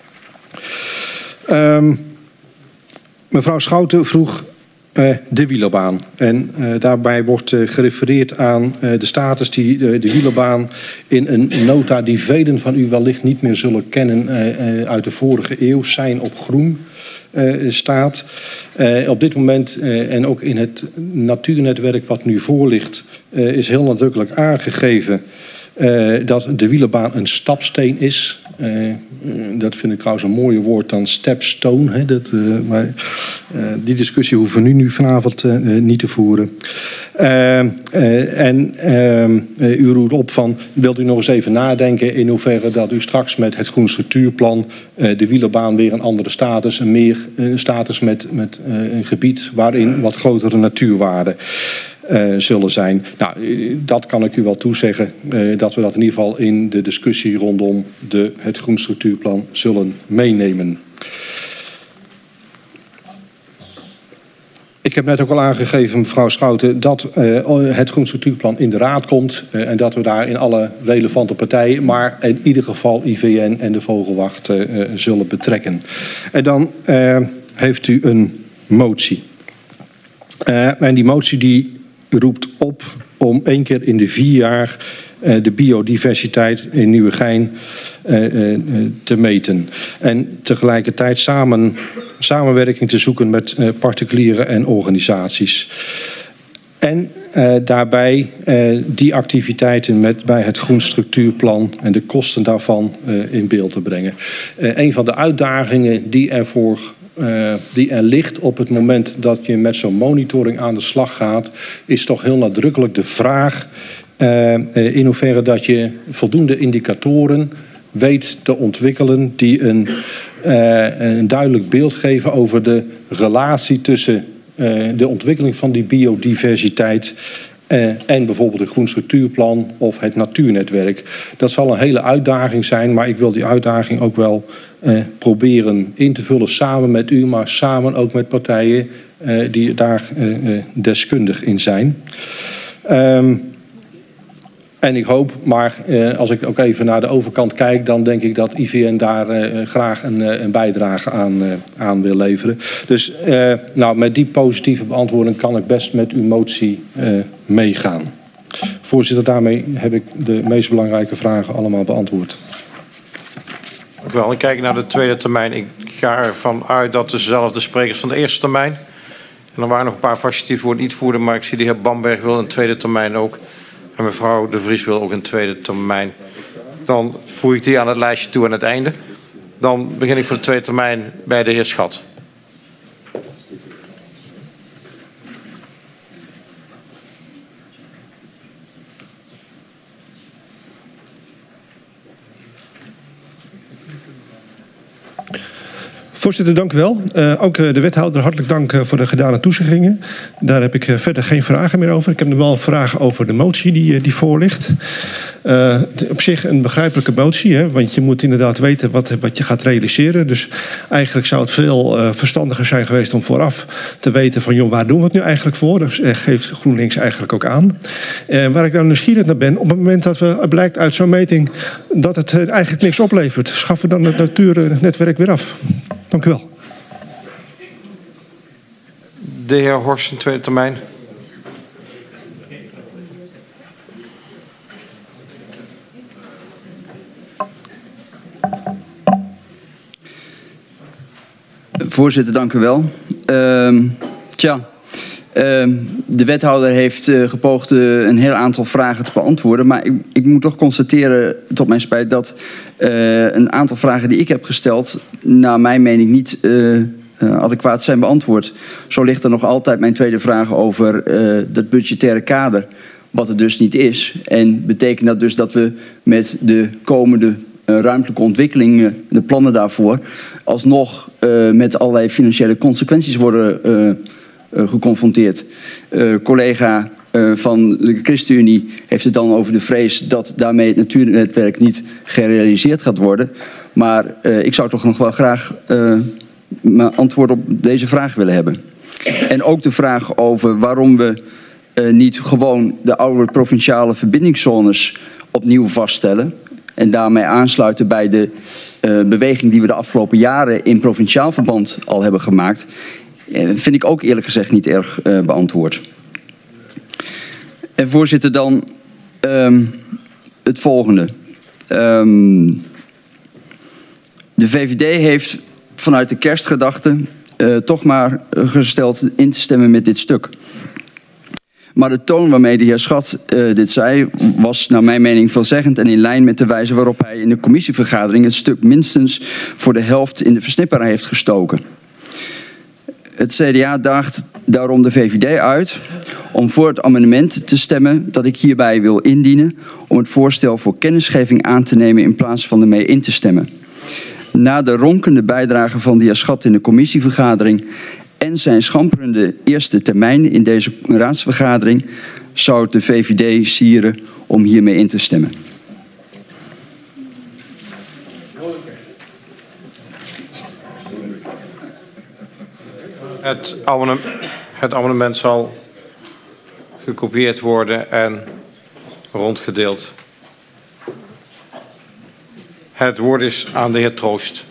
Um, mevrouw Schouten vroeg Uh, de wielerbaan. En uh, daarbij wordt uh, gerefereerd aan uh, de status die uh, de wielerbaan in een nota die velen van u wellicht niet meer zullen kennen uh, uh, uit de vorige eeuw, Zijn op Groen, uh, staat. Uh, op dit moment uh, en ook in het natuurnetwerk wat nu voor ligt, uh, is heel nadrukkelijk aangegeven uh, dat de wielerbaan een stapsteen is. Uh, uh, dat vind ik trouwens een mooier woord dan stepstone. Hè? Dat, uh, maar uh, die discussie hoeven we nu, nu vanavond uh, uh, niet te voeren. Uh, uh, en uh, uh, u roept op van, wilt u nog eens even nadenken in hoeverre dat u straks met het groen structuurplan uh, de wielerbaan weer een andere status, een meer uh, status met, met uh, een gebied waarin wat grotere natuurwaarden Uh, zullen zijn. Nou, dat kan ik u wel toezeggen, uh, dat we dat in ieder geval in de discussie rondom de, het groen structuurplan zullen meenemen. Ik heb net ook al aangegeven, mevrouw Schouten, dat uh, het groen structuurplan in de raad komt uh, en dat we daar in alle relevante partijen, maar in ieder geval I V N en de Vogelwacht uh, uh, zullen betrekken. En dan uh, heeft u een motie. Uh, en die motie die roept op om één keer in de vier jaar uh, de biodiversiteit in Nieuwegein uh, uh, te meten. En tegelijkertijd samen, samenwerking te zoeken met uh, particulieren en organisaties. En uh, daarbij uh, die activiteiten met, bij het groen structuurplan en de kosten daarvan uh, in beeld te brengen. Uh, een van de uitdagingen die ervoor Uh, die er ligt op het moment dat je met zo'n monitoring aan de slag gaat, is toch heel nadrukkelijk de vraag uh, uh, in hoeverre dat je voldoende indicatoren weet te ontwikkelen die een, uh, een duidelijk beeld geven over de relatie tussen uh, de ontwikkeling van die biodiversiteit Uh, en bijvoorbeeld een groen structuurplan of het natuurnetwerk. Dat zal een hele uitdaging zijn, maar ik wil die uitdaging ook wel uh, proberen in te vullen samen met u, maar samen ook met partijen uh, die daar uh, uh, deskundig in zijn. Um, En ik hoop, maar uh, als ik ook even naar de overkant kijk, dan denk ik dat I V N daar uh, graag een, uh, een bijdrage aan, uh, aan wil leveren. Dus uh, nou, met die positieve beantwoording kan ik best met uw motie uh, meegaan. Voorzitter, daarmee heb ik de meest belangrijke vragen allemaal beantwoord. Dank u wel. Ik kijk naar de tweede termijn. Ik ga ervan uit dat dezelfde sprekers van de eerste termijn. En er waren nog een paar vastjetief voor het niet voerden, maar ik zie de heer Bamberg wil een tweede termijn ook. En mevrouw De Vries wil ook een tweede termijn. Dan voeg ik die aan het lijstje toe aan het einde. Dan begin ik voor de tweede termijn bij de heer Schat. Voorzitter, dank u wel. Uh, ook uh, de wethouder hartelijk dank uh, voor de gedane toezeggingen. Daar heb ik uh, verder geen vragen meer over. Ik heb nog wel een vraag over de motie die, uh, die voor ligt. Uh, op zich een begrijpelijke motie, hè, want je moet inderdaad weten wat, wat je gaat realiseren. Dus eigenlijk zou het veel uh, verstandiger zijn geweest om vooraf te weten van joh, waar doen we het nu eigenlijk voor? Dat uh, geeft GroenLinks eigenlijk ook aan. Uh, waar ik dan nieuwsgierig naar ben, op het moment dat we, het blijkt uit zo'n meting dat het uh, eigenlijk niks oplevert, schaffen we dan het Natuurnetwerk weer af. Dank u wel. De heer Horst, een tweede termijn. Voorzitter, dank u wel. Uh, tja, uh, de wethouder heeft uh, gepoogd uh, een heel aantal vragen te beantwoorden. Maar ik, ik moet toch constateren, tot mijn spijt, dat uh, een aantal vragen die ik heb gesteld, naar mijn mening niet uh, uh, adequaat zijn beantwoord. Zo ligt er nog altijd mijn tweede vraag over uh, dat budgettaire kader, wat het dus niet is. En betekent dat dus dat we met de komende Uh, ruimtelijke ontwikkelingen, de plannen daarvoor, alsnog uh, met allerlei financiële consequenties worden uh, uh, geconfronteerd. Uh, collega uh, van de ChristenUnie heeft het dan over de vrees dat daarmee het Natuurnetwerk niet gerealiseerd gaat worden. Maar uh, ik zou toch nog wel graag uh, mijn antwoord op deze vraag willen hebben. En ook de vraag over waarom we uh, niet gewoon de oude provinciale verbindingszones opnieuw vaststellen. En daarmee aansluiten bij de uh, beweging die we de afgelopen jaren in provinciaal verband al hebben gemaakt. Uh, vind ik ook eerlijk gezegd niet erg uh, beantwoord. En voorzitter, dan um, het volgende. Um, de V V D heeft vanuit de kerstgedachte uh, toch maar gesteld in te stemmen met dit stuk. Maar de toon waarmee de heer Schat uh, dit zei, was naar mijn mening veelzeggend en in lijn met de wijze waarop hij in de commissievergadering het stuk minstens voor de helft in de versnipperaar heeft gestoken. Het C D A daagt daarom de V V D uit om voor het amendement te stemmen dat ik hierbij wil indienen om het voorstel voor kennisgeving aan te nemen in plaats van ermee in te stemmen. Na de ronkende bijdrage van de heer Schat in de commissievergadering en zijn schamperende eerste termijn in deze raadsvergadering zou het de V V D sieren om hiermee in te stemmen. Het amendement, het amendement zal gekopieerd worden en rondgedeeld. Het woord is aan de heer Troost.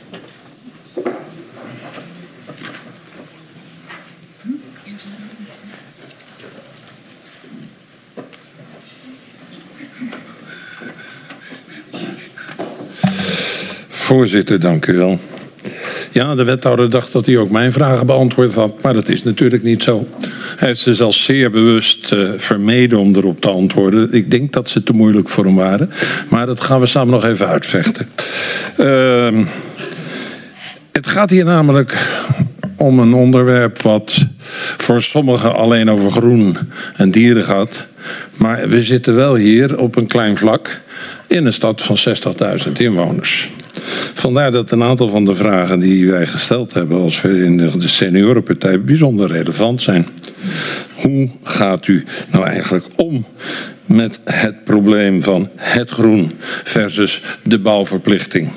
Voorzitter, dank u wel. Ja, de wethouder dacht dat hij ook mijn vragen beantwoord had, maar dat is natuurlijk niet zo. Hij heeft ze zelfs zeer bewust uh, vermeden om erop te antwoorden. Ik denk dat ze te moeilijk voor hem waren, maar dat gaan we samen nog even uitvechten. Uh, het gaat hier namelijk om een onderwerp wat voor sommigen alleen over groen en dieren gaat. Maar we zitten wel hier op een klein vlak in een stad van zestigduizend inwoners. Vandaar dat een aantal van de vragen die wij gesteld hebben als we in de seniorenpartij bijzonder relevant zijn. Hoe gaat u nou eigenlijk om met het probleem van het groen versus de bouwverplichting?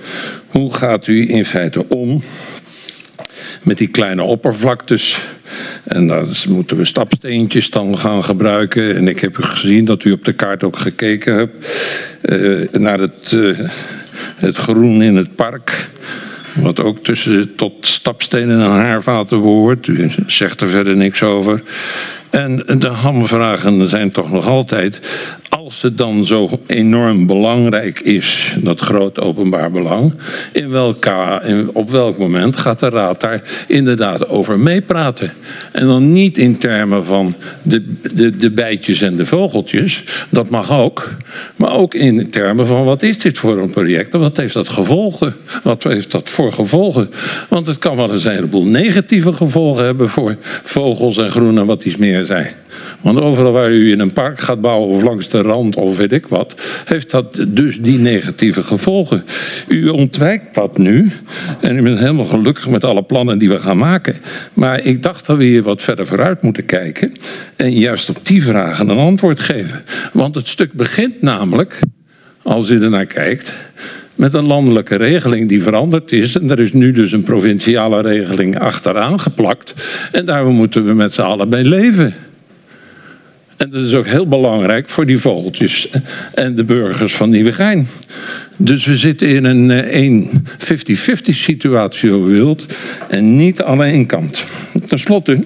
Hoe gaat u in feite om met die kleine oppervlaktes En daar moeten we stapsteentjes dan gaan gebruiken. En ik heb gezien dat u op de kaart ook gekeken hebt uh, naar het, uh, het groen in het park. Wat ook tussen tot stapstenen en haarvaten behoort. U zegt er verder niks over. En de hamvragen zijn toch nog altijd, als het dan zo enorm belangrijk is, dat groot openbaar belang, in welka, in, op welk moment gaat de Raad daar inderdaad over meepraten? En dan niet in termen van de, de, de bijtjes en de vogeltjes, dat mag ook, maar ook in termen van wat is dit voor een project en wat heeft dat gevolgen? Wat heeft dat voor gevolgen? Want het kan wel eens een heleboel negatieve gevolgen hebben voor vogels en groen en wat iets meer zijn. Want overal waar u in een park gaat bouwen of langs de rand of weet ik wat, heeft dat dus die negatieve gevolgen. U ontwijkt dat nu en u bent helemaal gelukkig met alle plannen die we gaan maken. Maar ik dacht dat we hier wat verder vooruit moeten kijken en juist op die vragen een antwoord geven. Want het stuk begint namelijk, als u ernaar kijkt, met een landelijke regeling die veranderd is. En er is nu dus een provinciale regeling achteraan geplakt. En daar moeten we met z'n allen bij leven. En dat is ook heel belangrijk voor die vogeltjes en de burgers van Nieuwegein. Dus we zitten in een, een vijftig vijftig situatie, zo wilt, en niet aan één kant. Ten slotte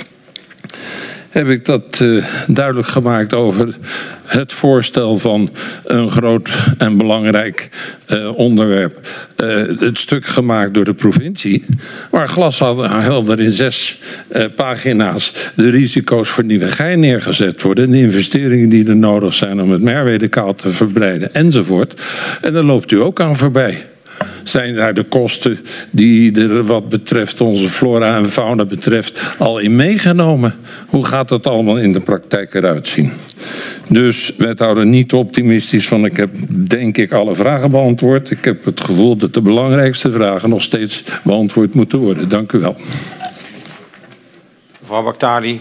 heb ik dat uh, duidelijk gemaakt over het voorstel van een groot en belangrijk uh, onderwerp. Uh, het stuk gemaakt door de provincie, waar glashelder in zes uh, pagina's de risico's voor Nieuwegein neergezet worden, de investeringen die er nodig zijn om het Merwedekaal te verbreiden enzovoort. En daar loopt u ook aan voorbij. Zijn daar de kosten die er wat betreft onze flora en fauna betreft al in meegenomen? Hoe gaat dat allemaal in de praktijk eruit zien? Dus wethouder, niet optimistisch van ik heb denk ik alle vragen beantwoord. Ik heb het gevoel dat de belangrijkste vragen nog steeds beantwoord moeten worden. Dank u wel. Mevrouw Baktali.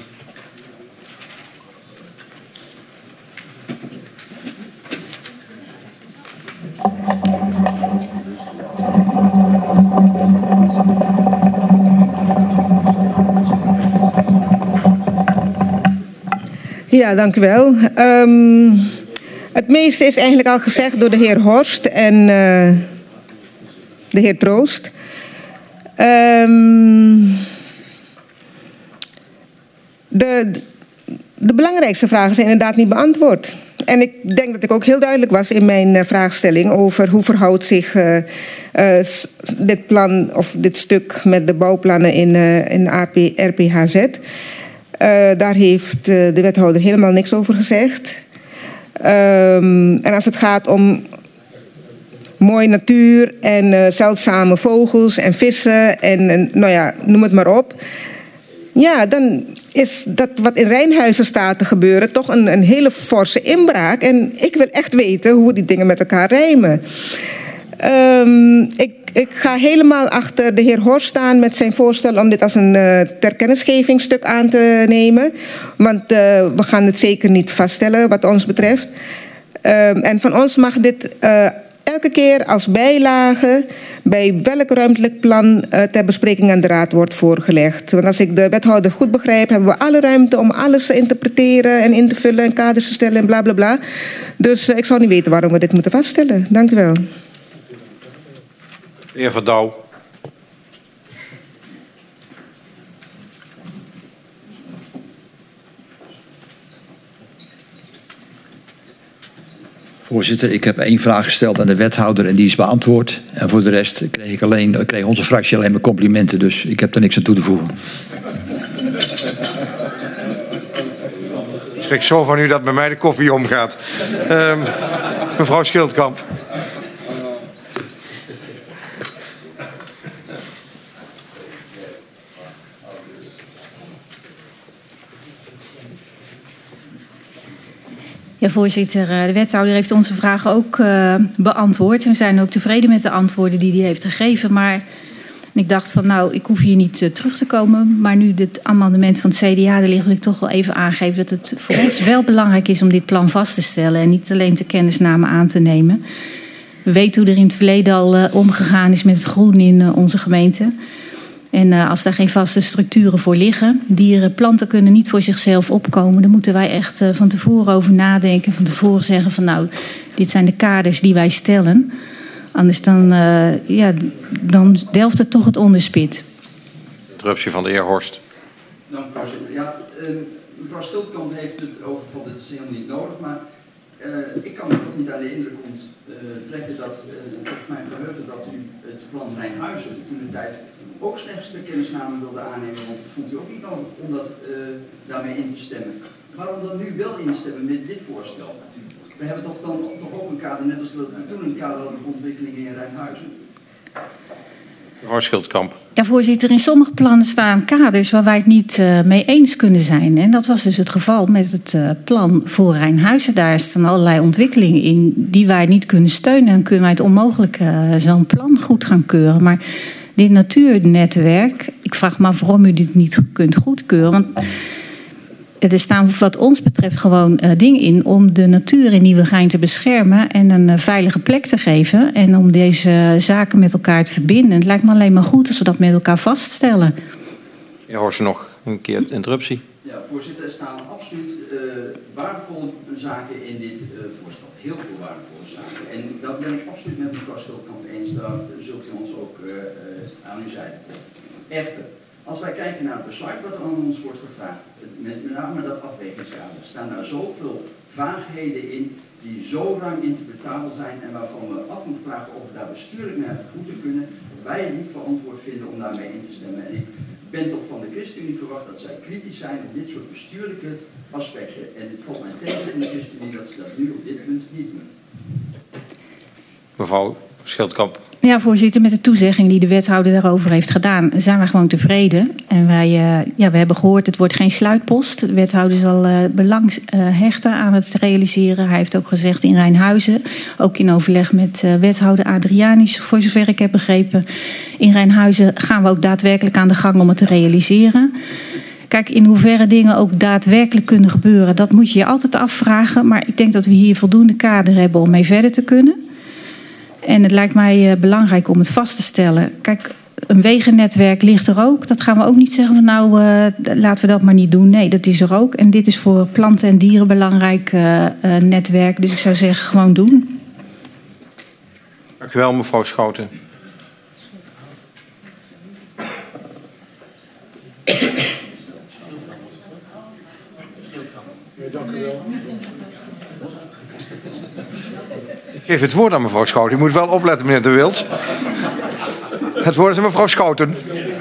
Ja, dank u wel. Um, het meeste is eigenlijk al gezegd door de heer Horst en uh, de heer Troost. Um, de, de belangrijkste vragen zijn inderdaad niet beantwoord. En ik denk dat ik ook heel duidelijk was in mijn uh, vraagstelling over hoe verhoudt zich uh, uh, dit plan of dit stuk met de bouwplannen in, uh, in A P, R P H Z. Uh, daar heeft uh, de wethouder helemaal niks over gezegd. Um, en als het gaat om mooie natuur en uh, zeldzame vogels en vissen en, en nou ja, noem het maar op. Ja, dan is dat wat in Rijnhuizen staat te gebeuren toch een, een hele forse inbraak. En ik wil echt weten hoe die dingen met elkaar rijmen. Um, ik, ik ga helemaal achter de heer Horst staan met zijn voorstel om dit als een uh, terkennisgevingsstuk aan te nemen. Want uh, we gaan het zeker niet vaststellen wat ons betreft. Um, en van ons mag dit uh, elke keer als bijlage bij welk ruimtelijk plan uh, ter bespreking aan de raad wordt voorgelegd. Want als ik de wethouder goed begrijp, hebben we alle ruimte om alles te interpreteren en in te vullen en kaders te stellen en bla bla bla. Dus uh, ik zou niet weten waarom we dit moeten vaststellen. Dank u wel. De heer Verdouw. Voorzitter, ik heb één vraag gesteld aan de wethouder en die is beantwoord. En voor de rest kreeg, ik alleen, kreeg onze fractie alleen maar complimenten, dus ik heb er niks aan toe te voegen. Ik schrik zo van u dat bij mij de koffie omgaat. Um, mevrouw Schildkamp. Ja, voorzitter, de wethouder heeft onze vragen ook uh, beantwoord. En we zijn ook tevreden met de antwoorden die hij heeft gegeven. Maar en ik dacht van nou, ik hoef hier niet uh, terug te komen. Maar nu dit amendement van het C D A er ligt, wil ik toch wel even aangeven dat het voor ons wel belangrijk is om dit plan vast te stellen. En niet alleen ter kennisname aan te nemen. We weten hoe er in het verleden al uh, omgegaan is met het groen in uh, onze gemeente. En uh, als daar geen vaste structuren voor liggen, dieren, planten kunnen niet voor zichzelf opkomen. Dan moeten wij echt uh, van tevoren over nadenken. Van tevoren zeggen van nou, dit zijn de kaders die wij stellen. Anders dan, uh, ja, dan delft het toch het onderspit. Interruptie van de heer Horst. Dank voorzitter. Ja, uh, mevrouw Schildkamp heeft het over van dit is helemaal niet nodig, maar uh, ik kan me toch niet aan de indruk onttrekken dat, uh, volgens mij geheugen dat u het plan Rijnhuizen toen de tijd ook slechts de kennisname wilde aannemen, want dat vond u ook niet nodig om dat, uh, daarmee in te stemmen. Waarom dan nu wel instemmen met dit voorstel? We hebben toch dan toch ook een kader, net als we toen een kader hadden voor ontwikkelingen in Rijnhuizen. Mevrouw Schildkamp. Ja, voorzitter, in sommige plannen staan kaders waar wij het niet uh, mee eens kunnen zijn. En dat was dus het geval met het uh, plan voor Rijnhuizen. Daar staan allerlei ontwikkelingen in die wij niet kunnen steunen. En dan kunnen wij het onmogelijk uh, zo'n plan goed gaan keuren. Maar dit natuurnetwerk, ik vraag me af waarom u dit niet kunt goedkeuren. Want er staan wat ons betreft gewoon uh, dingen in om de natuur in Nieuwegein te beschermen en een uh, veilige plek te geven. En om deze uh, zaken met elkaar te verbinden. Het lijkt me alleen maar goed als we dat met elkaar vaststellen. Ja, hoor ze nog een keer interruptie. Ja, voorzitter, er staan absoluut uh, waardevolle zaken in dit uh, voorstel. Heel veel waardevolle zaken. En dat ben ik absoluut met mevrouw Schildkamp eens. Daar zult u ons ook uh, uh, aan uw zijde trekken. Echter, als wij kijken naar het besluit wat er aan ons wordt gevraagd, met, met name dat afwegingskader, staan daar zoveel vaagheden in die zo ruim interpretabel zijn en waarvan we af moeten vragen of we daar bestuurlijk naar de voeten kunnen, dat wij het niet verantwoord vinden om daarmee in te stemmen. En ik ben toch van de ChristenUnie verwacht dat zij kritisch zijn op dit soort bestuurlijke aspecten. En het valt mij tegen in de ChristenUnie dat ze dat nu op dit punt niet doen. Mevrouw Schildkamp. Ja, voorzitter, met de toezegging die de wethouder daarover heeft gedaan, zijn wij gewoon tevreden. En wij, uh, ja, we hebben gehoord, het wordt geen sluitpost. De wethouder zal uh, belang uh, hechten aan het realiseren. Hij heeft ook gezegd in Rijnhuizen, ook in overleg met uh, wethouder Adrianisch, voor zover ik heb begrepen. In Rijnhuizen gaan we ook daadwerkelijk aan de gang om het te realiseren. Kijk, in hoeverre dingen ook daadwerkelijk kunnen gebeuren, dat moet je je altijd afvragen. Maar ik denk dat we hier voldoende kader hebben om mee verder te kunnen. En het lijkt mij uh, belangrijk om het vast te stellen. Kijk, een wegennetwerk ligt er ook. Dat gaan we ook niet zeggen van nou, uh, laten we dat maar niet doen. Nee, dat is er ook. En dit is voor planten en dieren belangrijk uh, uh, netwerk. Dus ik zou zeggen, gewoon doen. Dank u wel, mevrouw Schouten. Dank u wel. Ik geef het woord aan mevrouw Schouten. U moet wel opletten, meneer De Wild. Het woord is aan mevrouw Schouten.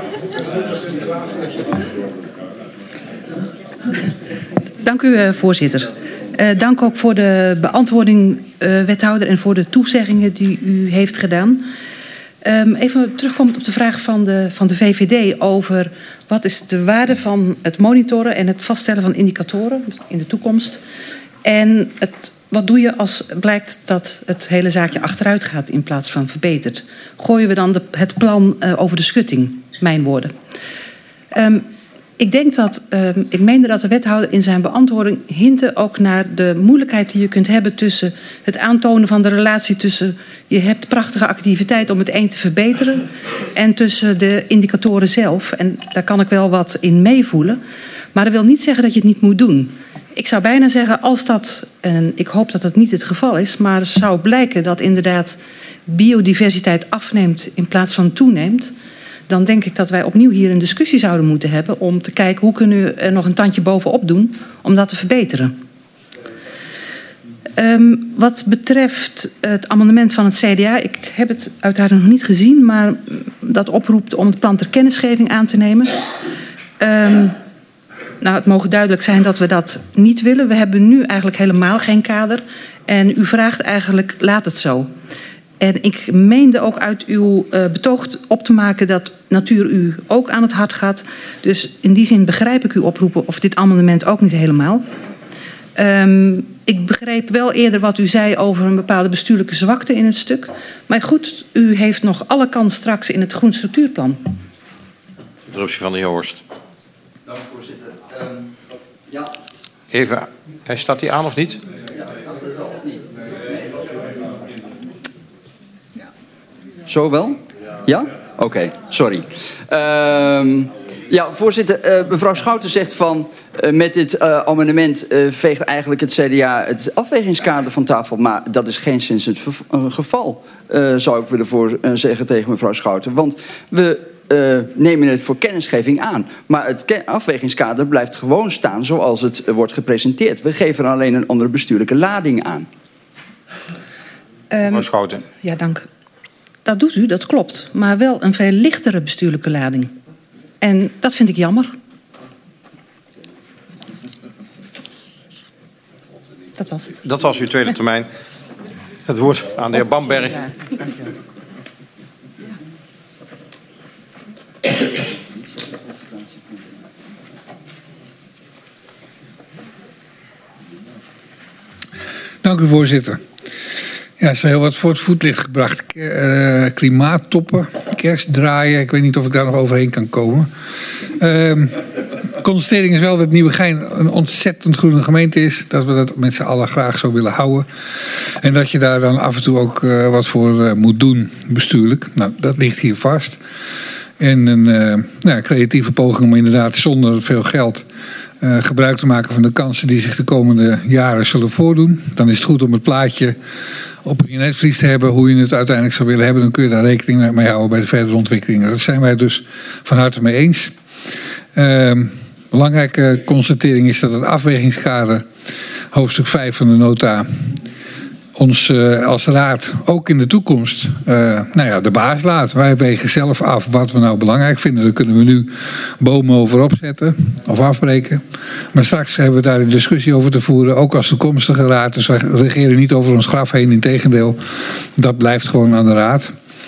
Dank u, uh, voorzitter. Uh, dank ook voor de beantwoording, uh, wethouder, en voor de toezeggingen die u heeft gedaan. Um, even terugkomend op de vraag van de, van de V V D over wat is de waarde van het monitoren en het vaststellen van indicatoren in de toekomst. En het, wat doe je als blijkt dat het hele zaakje achteruit gaat in plaats van verbetert? Gooien we dan de, het plan uh, over de schutting? Mijn woorden. Um, ik denk dat, um, ik meende dat de wethouder in zijn beantwoording hintte ook naar de moeilijkheid die je kunt hebben tussen het aantonen van de relatie tussen je hebt prachtige activiteit om het een te verbeteren en tussen de indicatoren zelf. En daar kan ik wel wat in meevoelen. Maar dat wil niet zeggen dat je het niet moet doen. Ik zou bijna zeggen, als dat, en ik hoop dat dat niet het geval is, maar zou blijken dat inderdaad biodiversiteit afneemt in plaats van toeneemt, dan denk ik dat wij opnieuw hier een discussie zouden moeten hebben om te kijken hoe kunnen we er nog een tandje bovenop doen om dat te verbeteren. Um, wat betreft het amendement van het C D A, ik heb het uiteraard nog niet gezien, maar dat oproept om het plan ter kennisgeving aan te nemen. Um, nou, het mogen duidelijk zijn dat we dat niet willen. We hebben nu eigenlijk helemaal geen kader. En u vraagt eigenlijk, laat het zo. En ik meende ook uit uw uh, betoog op te maken dat natuur u ook aan het hart gaat. Dus in die zin begrijp ik uw oproepen of dit amendement ook niet helemaal. Um, ik begreep wel eerder wat u zei over een bepaalde bestuurlijke zwakte in het stuk. Maar goed, u heeft nog alle kans straks in het groen structuurplan. Interruptie van de heer Horst. Dank voorzitter. Um, ja. Even, hij staat hij aan of niet? Ja, dat het wel of niet? Nee. Zo wel? Ja? Oké, okay, sorry. Uh, ja, voorzitter, uh, mevrouw Schouten zegt van... Uh, met dit uh, amendement uh, veegt eigenlijk het C D A het afwegingskader van tafel. Maar dat is geen sinds het uh, geval, uh, zou ik willen voor, uh, zeggen tegen mevrouw Schouten. Want we uh, nemen het voor kennisgeving aan. Maar het afwegingskader blijft gewoon staan zoals het uh, wordt gepresenteerd. We geven er alleen een andere bestuurlijke lading aan. Mevrouw Schouten. Ja, dank. Dat doet u, dat klopt. Maar wel een veel lichtere bestuurlijke lading. En dat vind ik jammer. Dat was het. Dat was uw tweede termijn. Het woord aan de heer Bamberg. Ja, dank u wel. Dank u, voorzitter. Ja, er is heel wat voor het voetlicht gebracht. Uh, klimaattoppen, kerstdraaien. Ik weet niet of ik daar nog overheen kan komen. Uh, constatering is wel dat Nieuwegein een ontzettend groene gemeente is. Dat we dat met z'n allen graag zo willen houden. En dat je daar dan af en toe ook uh, wat voor uh, moet doen, bestuurlijk. Nou, dat ligt hier vast. En een uh, nou, creatieve poging om inderdaad zonder veel geld... Uh, gebruik te maken van de kansen die zich de komende jaren zullen voordoen. Dan is het goed om het plaatje op je netvlies te hebben hoe je het uiteindelijk zou willen hebben. Dan kun je daar rekening mee houden bij de verdere ontwikkelingen. Dat zijn wij dus van harte mee eens. Uh, belangrijke constatering is dat het afwegingskader, hoofdstuk vijf van de nota, ons uh, als raad ook in de toekomst uh, nou ja, de baas laat. Wij wegen zelf af wat we nou belangrijk vinden. Daar kunnen we nu bomen over opzetten of afbreken. Maar straks hebben we daar een discussie over te voeren, ook als toekomstige raad. Dus wij regeren niet over ons graf heen, integendeel. Dat blijft gewoon aan de raad.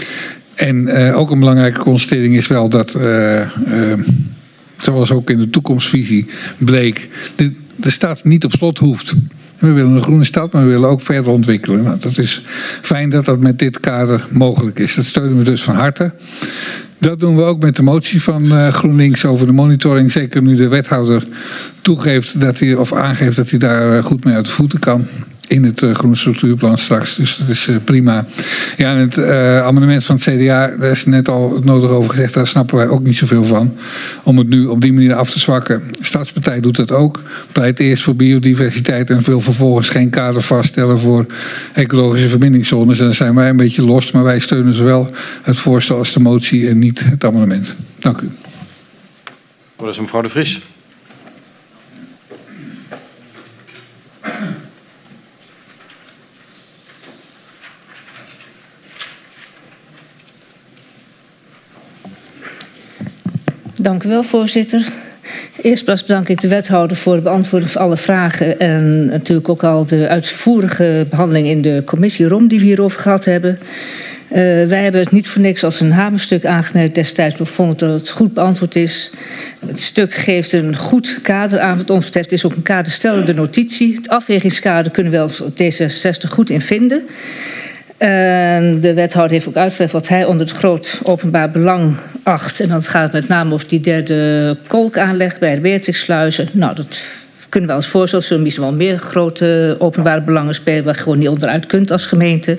En uh, ook een belangrijke constatering is wel dat, uh, uh, zoals ook in de toekomstvisie bleek, de, de stad niet op slot hoeft. We willen een groene stad, maar we willen ook verder ontwikkelen. Nou, dat is fijn dat dat met dit kader mogelijk is. Dat steunen we dus van harte. Dat doen we ook met de motie van uh, GroenLinks over de monitoring. Zeker nu de wethouder toegeeft dat hij, of aangeeft dat hij daar uh, goed mee uit de voeten kan. In het uh, groene structuurplan straks. Dus dat is uh, prima. Ja, en het uh, amendement van het C D A, daar is net al het nodig over gezegd. Daar snappen wij ook niet zoveel van. Om het nu op die manier af te zwakken. De Stadspartij doet dat ook. Pleit eerst voor biodiversiteit en wil vervolgens geen kader vaststellen voor ecologische verbindingszones. En dan zijn wij een beetje los. Maar wij steunen zowel het voorstel als de motie en niet het amendement. Dank u. Dat is mevrouw De Vries. Dank u wel, voorzitter. Eerst plaats bedank ik de wethouder voor de beantwoording van alle vragen. En natuurlijk ook al de uitvoerige behandeling in de commissie R O M die we hierover gehad hebben. Uh, wij hebben het niet voor niks als een hamerstuk aangemerkt destijds, maar vonden dat het goed beantwoord is. Het stuk geeft een goed kader aan. Wat ons betreft is ook een kaderstellende notitie. Het afwegingskader kunnen we als D zesenzestig goed in vinden. En de wethouder heeft ook uitgelegd wat hij onder het groot openbaar belang acht. En dan gaat het met name over die derde kolkaanleg bij de Beatrixsluizen. Nou, dat kunnen we als voorstel. Zullen misschien wel meer grote openbare belangen spelen waar je gewoon niet onderuit kunt als gemeente.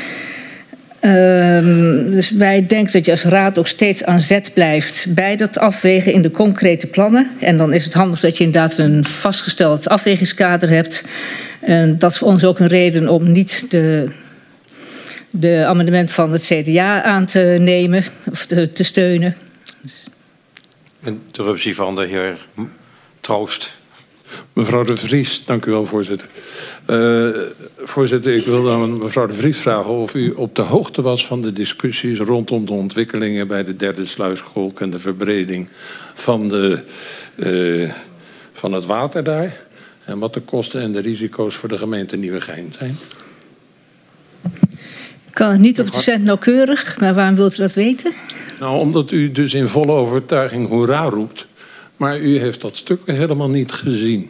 Um, dus wij denken dat je als raad ook steeds aan zet blijft bij dat afwegen in de concrete plannen. En dan is het handig dat je inderdaad een vastgesteld afwegingskader hebt. En dat is voor ons ook een reden om niet de... de amendement van het C D A aan te nemen of te, te steunen. Dus. Interruptie van de heer Troost. Mevrouw De Vries, dank u wel, voorzitter. Uh, voorzitter, ik wil aan mevrouw De Vries vragen of u op de hoogte was van de discussies rondom de ontwikkelingen bij de derde sluiskolk en de verbreding van, de, uh, van het water daar. En wat de kosten en de risico's voor de gemeente Nieuwegein zijn. Ik kan het niet op de cent nauwkeurig, maar waarom wilt u dat weten? Nou, omdat u dus in volle overtuiging hoera roept. Maar u heeft dat stuk helemaal niet gezien.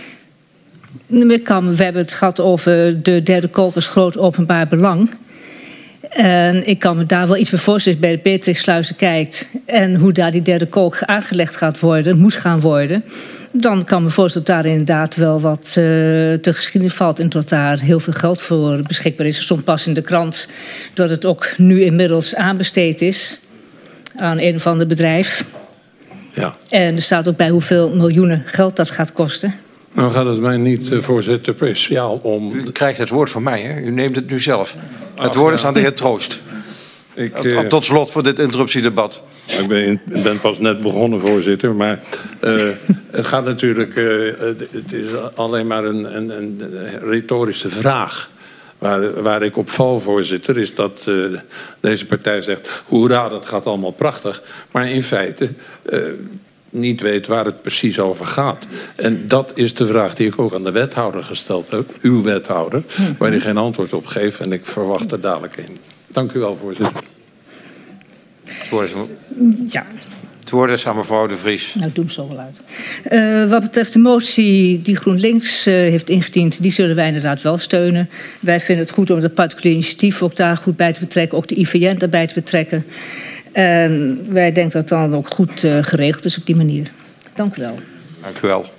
We hebben het gehad over de derde kolk als groot openbaar belang. En ik kan me daar wel iets bij voorstellen als je bij de Beatrixsluizen kijkt. En hoe daar die derde kolk aangelegd gaat worden, moet gaan worden. Dan kan me voorstellen dat daar inderdaad wel wat uh, te geschiedenis valt. En dat daar heel veel geld voor beschikbaar is. Er stond pas in de krant dat het ook nu inmiddels aanbesteed is. aan een of ander bedrijf. Ja. En er staat ook bij hoeveel miljoenen geld dat gaat kosten. Nou gaat het mij niet, uh, voorzitter, speciaal om... U krijgt het woord van mij, hè? U neemt het nu zelf. Het Ach, woord is ja. aan de heer Troost. Ik, uh, Tot slot voor dit interruptiedebat. Ik ben, ik ben pas net begonnen, voorzitter. Maar uh, het gaat natuurlijk... Uh, het is alleen maar een, een, een retorische vraag. Waar, waar ik op val, voorzitter, is dat uh, deze partij zegt... hoera, dat gaat allemaal prachtig. Maar in feite... Uh, niet weet waar het precies over gaat. En dat is de vraag die ik ook aan de wethouder gesteld heb. Uw wethouder. Waar hij geen antwoord op geeft. En ik verwacht er dadelijk een. Dank u wel, voorzitter. Het woord is, Ja. het woord is aan mevrouw De Vries. Nou, ik doe hem zo wel uit. Uh, wat betreft de motie die GroenLinks uh, heeft ingediend... die zullen wij inderdaad wel steunen. Wij vinden het goed om het particulier initiatief ook daar goed bij te betrekken. Ook de I V N daarbij te betrekken. En wij denken dat dan ook goed uh, geregeld is op die manier. Dank u wel. Dank u wel.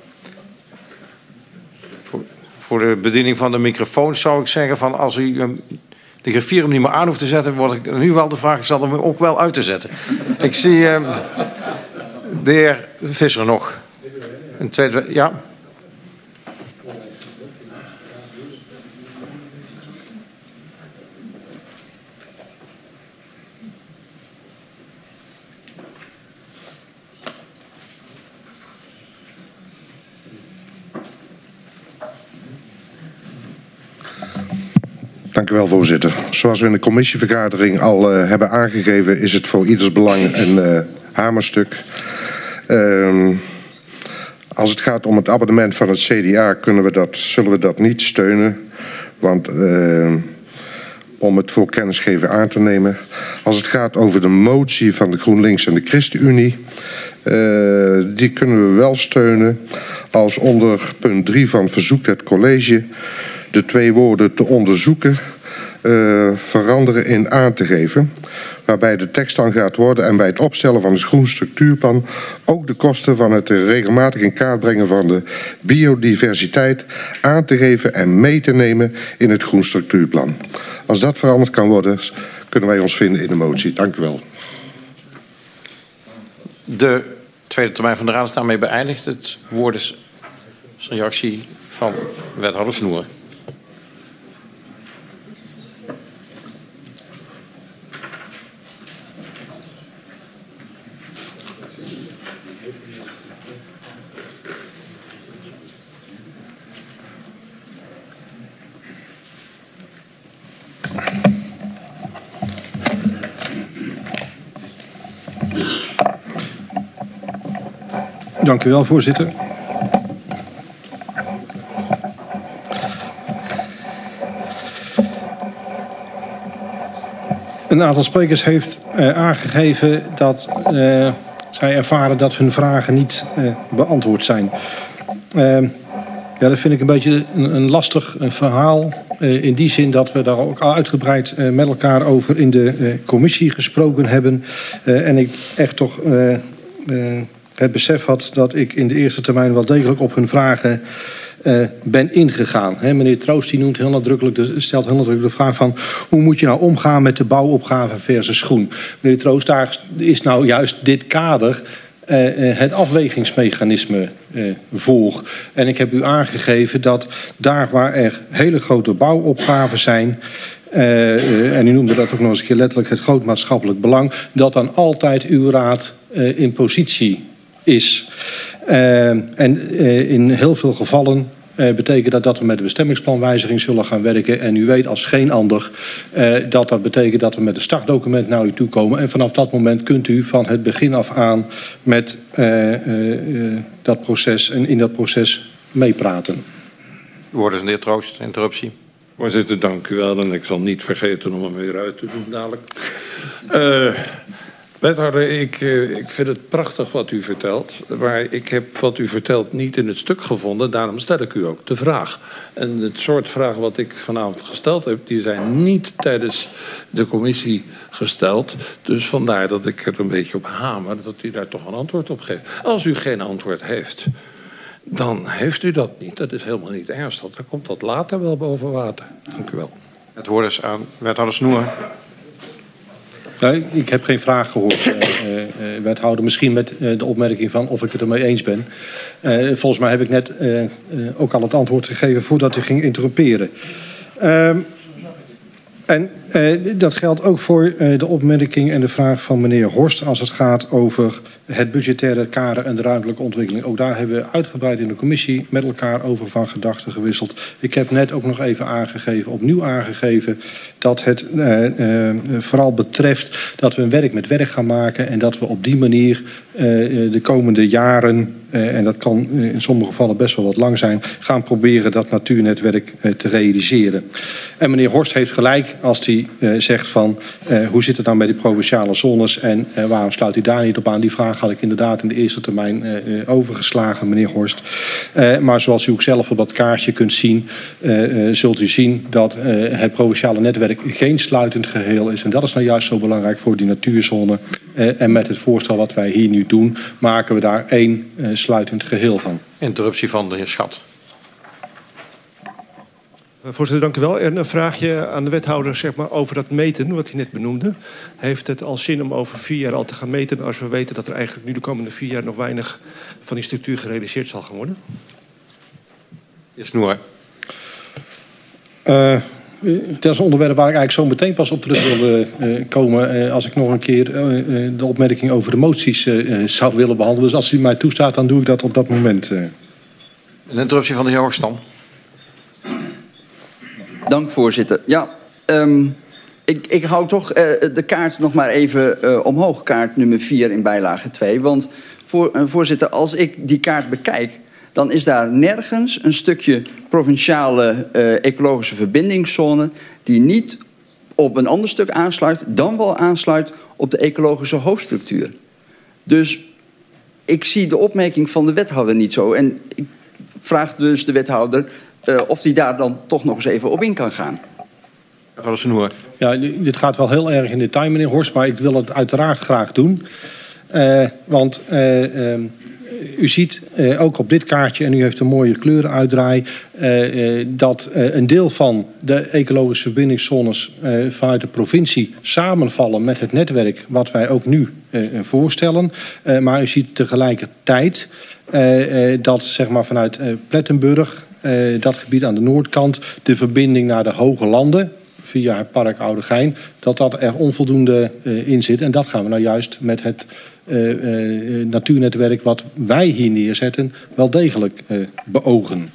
Voor, voor de bediening van de microfoon zou ik zeggen... van als u um, de griffier hem niet meer aan hoeft te zetten... wordt ik nu wel de vraag gesteld om hem ook wel uit te zetten. Ik zie um, de heer Visser nog. Een tweede, ja. Dank u wel, voorzitter. Zoals we in de commissievergadering al uh, hebben aangegeven... is het voor ieders belang een uh, hamerstuk. Uh, als het gaat om het abonnement van het C D A... Kunnen we dat, zullen we dat niet steunen. Want uh, om het voor kennisgeven aan te nemen... als het gaat over de motie van de GroenLinks en de ChristenUnie... Uh, die kunnen we wel steunen... als onder punt drie van verzoekt het college... de twee woorden te onderzoeken uh, veranderen in aan te geven. Waarbij de tekst dan gaat worden en bij het opstellen van het groen structuurplan ook de kosten van het regelmatig in kaart brengen van de biodiversiteit aan te geven en mee te nemen in het groen structuurplan. Als dat veranderd kan worden, kunnen wij ons vinden in de motie. Dank u wel. De tweede termijn van de raad is daarmee beëindigd. Het woord is een reactie van wethouder Snoer. Dank u wel, voorzitter. Een aantal sprekers heeft uh, aangegeven dat uh, zij ervaren dat hun vragen niet uh, beantwoord zijn. Uh, ja, dat vind ik een beetje een, een lastig uh, verhaal. Uh, in die zin dat we daar ook al uitgebreid uh, met elkaar over in de uh, commissie gesproken hebben. Uh, en ik echt toch uh, uh, het besef had dat ik in de eerste termijn wel degelijk op hun vragen uh, ben ingegaan. He, meneer Troost die noemt heel nadrukkelijk de, stelt heel nadrukkelijk de vraag van hoe moet je nou omgaan met de bouwopgave versus groen. Meneer Troost, daar is nou juist dit kader uh, uh, het afwegingsmechanisme uh, voor. En ik heb u aangegeven dat daar waar er hele grote bouwopgaven zijn... Uh, uh, en u noemde dat ook nog eens een keer letterlijk het groot maatschappelijk belang... dat dan altijd uw raad uh, in positie is. Uh, en uh, in heel veel gevallen uh, betekent dat dat we met de bestemmingsplanwijziging zullen gaan werken. En u weet als geen ander uh, dat dat betekent dat we met een startdocument naar u toe komen. En vanaf dat moment kunt u van het begin af aan met uh, uh, uh, dat proces en in dat proces meepraten. Woord is aan de heer Troost, interruptie. Voorzitter, dank u wel. En ik zal niet vergeten om hem weer uit te doen dadelijk. Uh, wethouder, ik, uh, ik vind het prachtig wat u vertelt. Maar ik heb wat u vertelt niet in het stuk gevonden. Daarom stel ik u ook de vraag. En het soort vragen wat ik vanavond gesteld heb... die zijn niet tijdens de commissie gesteld. Dus vandaar dat ik er een beetje op hamer... dat u daar toch een antwoord op geeft. Als u geen antwoord heeft... dan heeft u dat niet. Dat is helemaal niet ernstig. Dan komt dat later wel boven water. Dank u wel. Het woord is aan wethouder Snoer. Nee, ik heb geen vraag gehoord, uh, uh, wethouder. Misschien met uh, de opmerking van of ik het ermee eens ben. Uh, volgens mij heb ik net uh, uh, ook al het antwoord gegeven voordat u ging interromperen. Uh, En uh, dat geldt ook voor uh, de opmerking en de vraag van meneer Horst als het gaat over het budgettaire kader en de ruimtelijke ontwikkeling. Ook daar hebben we uitgebreid in de commissie met elkaar over van gedachten gewisseld. Ik heb net ook nog even aangegeven, opnieuw aangegeven, dat het uh, uh, vooral betreft dat we een werk met werk gaan maken en dat we op die manier uh, de komende jaren, uh, en dat kan in sommige gevallen best wel wat lang zijn, gaan proberen dat natuurnetwerk uh, te realiseren. En meneer Horst heeft gelijk als hij uh, zegt van uh, hoe zit het dan met die provinciale zones en uh, waarom sluit u daar niet op aan? Die vraag had ik inderdaad in de eerste termijn uh, uh, overgeslagen, meneer Horst. Uh, maar zoals u ook zelf op dat kaartje kunt zien, uh, uh, zult u zien dat uh, het provinciale netwerk geen sluitend geheel is. En dat is nou juist zo belangrijk voor die natuurzone. Uh, en met het voorstel wat wij hier nu doen, maken we daar één uh, sluitend geheel van. Interruptie van de heer Schat. Voorzitter, dank u wel. En een vraagje aan de wethouder zeg maar, over dat meten, wat hij net benoemde. Heeft het al zin om over vier jaar al te gaan meten als we weten dat er eigenlijk nu de komende vier jaar nog weinig van die structuur gerealiseerd zal gaan worden? Is Snoer. Uh, dat is een onderwerp waar ik eigenlijk zo meteen pas op terug wilde uh, komen. Uh, als ik nog een keer uh, uh, de opmerking over de moties uh, zou willen behandelen. Dus als u mij toestaat, dan doe ik dat op dat moment. Uh. Een interruptie van de heer Horst dan. Dank, voorzitter. Ja, um, ik, ik hou toch uh, de kaart nog maar even uh, omhoog. Kaart nummer vier in bijlage twee. Want voor, uh, voorzitter, als ik die kaart bekijk, dan is daar nergens een stukje provinciale uh, ecologische verbindingszone die niet op een ander stuk aansluit, dan wel aansluit op de ecologische hoofdstructuur. Dus ik zie de opmerking van de wethouder niet zo. En ik vraag dus de wethouder Uh, of die daar dan toch nog eens even op in kan gaan. Dat is een hoor. Ja, dit gaat wel heel erg in detail, meneer Horst, maar ik wil het uiteraard graag doen. Uh, want uh, uh, u ziet uh, ook op dit kaartje, en u heeft een mooie kleurenuitdraai, uh, uh, dat uh, een deel van de ecologische verbindingszones uh, vanuit de provincie samenvallen met het netwerk wat wij ook nu uh, voorstellen. Uh, maar u ziet tegelijkertijd uh, uh, dat zeg maar, vanuit uh, Plettenburg, Uh, dat gebied aan de noordkant, de verbinding naar de Hoge Landen via het park Oudegein, dat dat er onvoldoende uh, in zit. En dat gaan we nou juist met het uh, uh, natuurnetwerk wat wij hier neerzetten wel degelijk uh, beogen.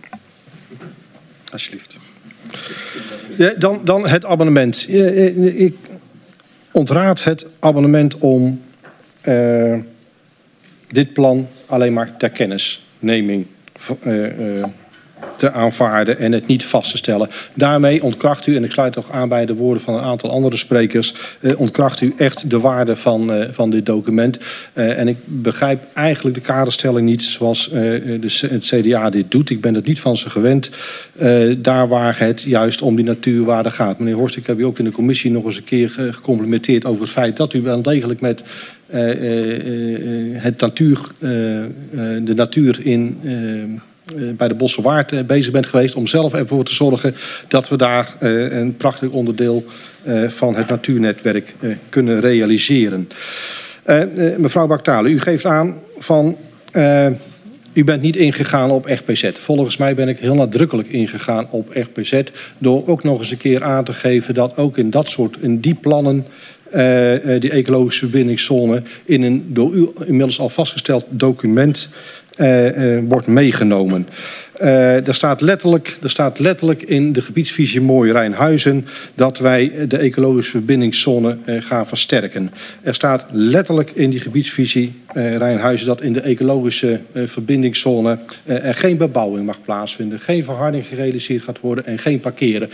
Alsjeblieft. Ja, dan, dan het abonnement. Uh, ik ontraad het abonnement om uh, dit plan alleen maar ter kennisneming uh, uh, te aanvaarden en het niet vast te stellen. Daarmee ontkracht u, en ik sluit nog aan bij de woorden van een aantal andere sprekers, eh, ontkracht u echt de waarde van, eh, van dit document. Eh, en ik begrijp eigenlijk de kaderstelling niet zoals eh, de, het C D A dit doet. Ik ben het niet van ze gewend. Eh, daar waar het juist om die natuurwaarde gaat. Meneer Horst, ik heb u ook in de commissie nog eens een keer gecomplimenteerd over het feit dat u wel degelijk met uh, uh, uh, het natuur, uh, uh, de natuur in Uh, Uh, bij de Bosselwaard uh, bezig bent geweest om zelf ervoor te zorgen dat we daar uh, een prachtig onderdeel uh, van het natuurnetwerk uh, kunnen realiseren. Uh, uh, mevrouw Baktale, u geeft aan van uh, u bent niet ingegaan op R P Z. Volgens mij ben ik heel nadrukkelijk ingegaan op R P Z door ook nog eens een keer aan te geven dat ook in dat soort, in die plannen Uh, uh, die ecologische verbindingszone in een door u inmiddels al vastgesteld document uh, uh, wordt meegenomen. Uh, er, staat letterlijk, er staat letterlijk in de gebiedsvisie Mooi Rijnhuizen dat wij de ecologische verbindingszone uh, gaan versterken. Er staat letterlijk in die gebiedsvisie uh, Rijnhuizen dat in de ecologische uh, verbindingszone uh, er geen bebouwing mag plaatsvinden, geen verharding gerealiseerd gaat worden en geen parkeren.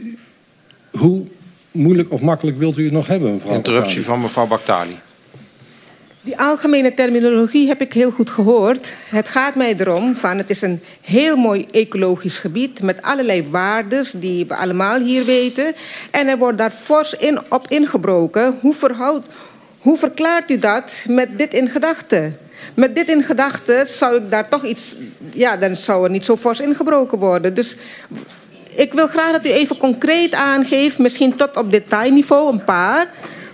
Hoe moeilijk of makkelijk wilt u het nog hebben, mevrouw Interruptie Baktali? van mevrouw Baktali. Die algemene terminologie heb ik heel goed gehoord. Het gaat mij erom van het is een heel mooi ecologisch gebied met allerlei waardes die we allemaal hier weten. En er wordt daar fors in, op ingebroken. Hoe, verhoudt, hoe verklaart u dat met dit in gedachten? Met dit in gedachten zou ik daar toch iets, ja, dan zou er niet zo fors ingebroken worden. Dus ik wil graag dat u even concreet aangeeft, misschien tot op detailniveau, een paar,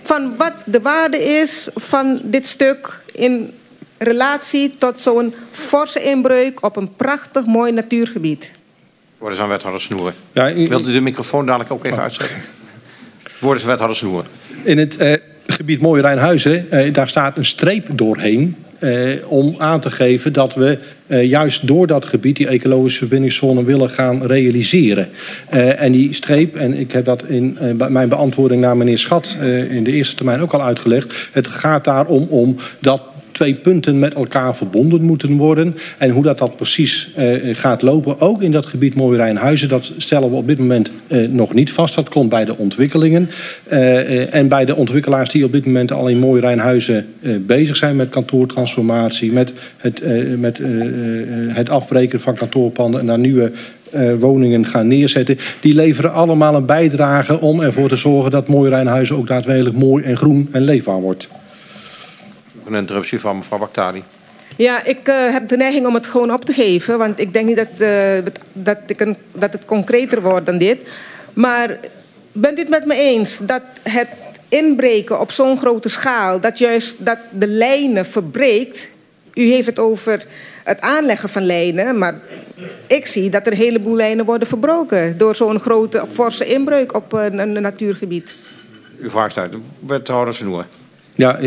van wat de waarde is van dit stuk in relatie tot zo'n forse inbreuk op een prachtig mooi natuurgebied. Woorden is aan wethouder Snoeren. Ja, i- Wilt u de microfoon dadelijk ook even uitzetten? Woorden is aan wethouder Snoeren. In het eh, gebied Mooie Rijnhuizen, eh, daar staat een streep doorheen. Eh, om aan te geven dat we eh, juist door dat gebied die ecologische verbindingszone willen gaan realiseren. Eh, en die streep, en ik heb dat in eh, mijn beantwoording naar meneer Schat eh, in de eerste termijn ook al uitgelegd. Het gaat daarom om dat twee punten met elkaar verbonden moeten worden. En hoe dat, dat precies uh, gaat lopen, ook in dat gebied Mooie Rijnhuizen, dat stellen we op dit moment uh, nog niet vast. Dat komt bij de ontwikkelingen. Uh, uh, en bij de ontwikkelaars die op dit moment al in Mooie Rijnhuizen uh, bezig zijn met kantoortransformatie, met het, uh, met, uh, uh, het afbreken van kantoorpanden en naar nieuwe Uh, woningen gaan neerzetten. Die leveren allemaal een bijdrage om ervoor te zorgen dat Mooie Rijnhuizen ook daadwerkelijk mooi en groen en leefbaar wordt. Een interruptie van mevrouw Bakhtari. Ja, ik uh, heb de neiging om het gewoon op te geven, want ik denk niet dat, uh, dat, dat, ik een, dat het concreter wordt dan dit. Maar bent u het met me eens dat het inbreken op zo'n grote schaal, dat juist dat de lijnen verbreekt? U heeft het over het aanleggen van lijnen, maar ik zie dat er een heleboel lijnen worden verbroken door zo'n grote, forse inbreuk op een, een natuurgebied. U vraagt uit. Wethouder Snoeren. Ja,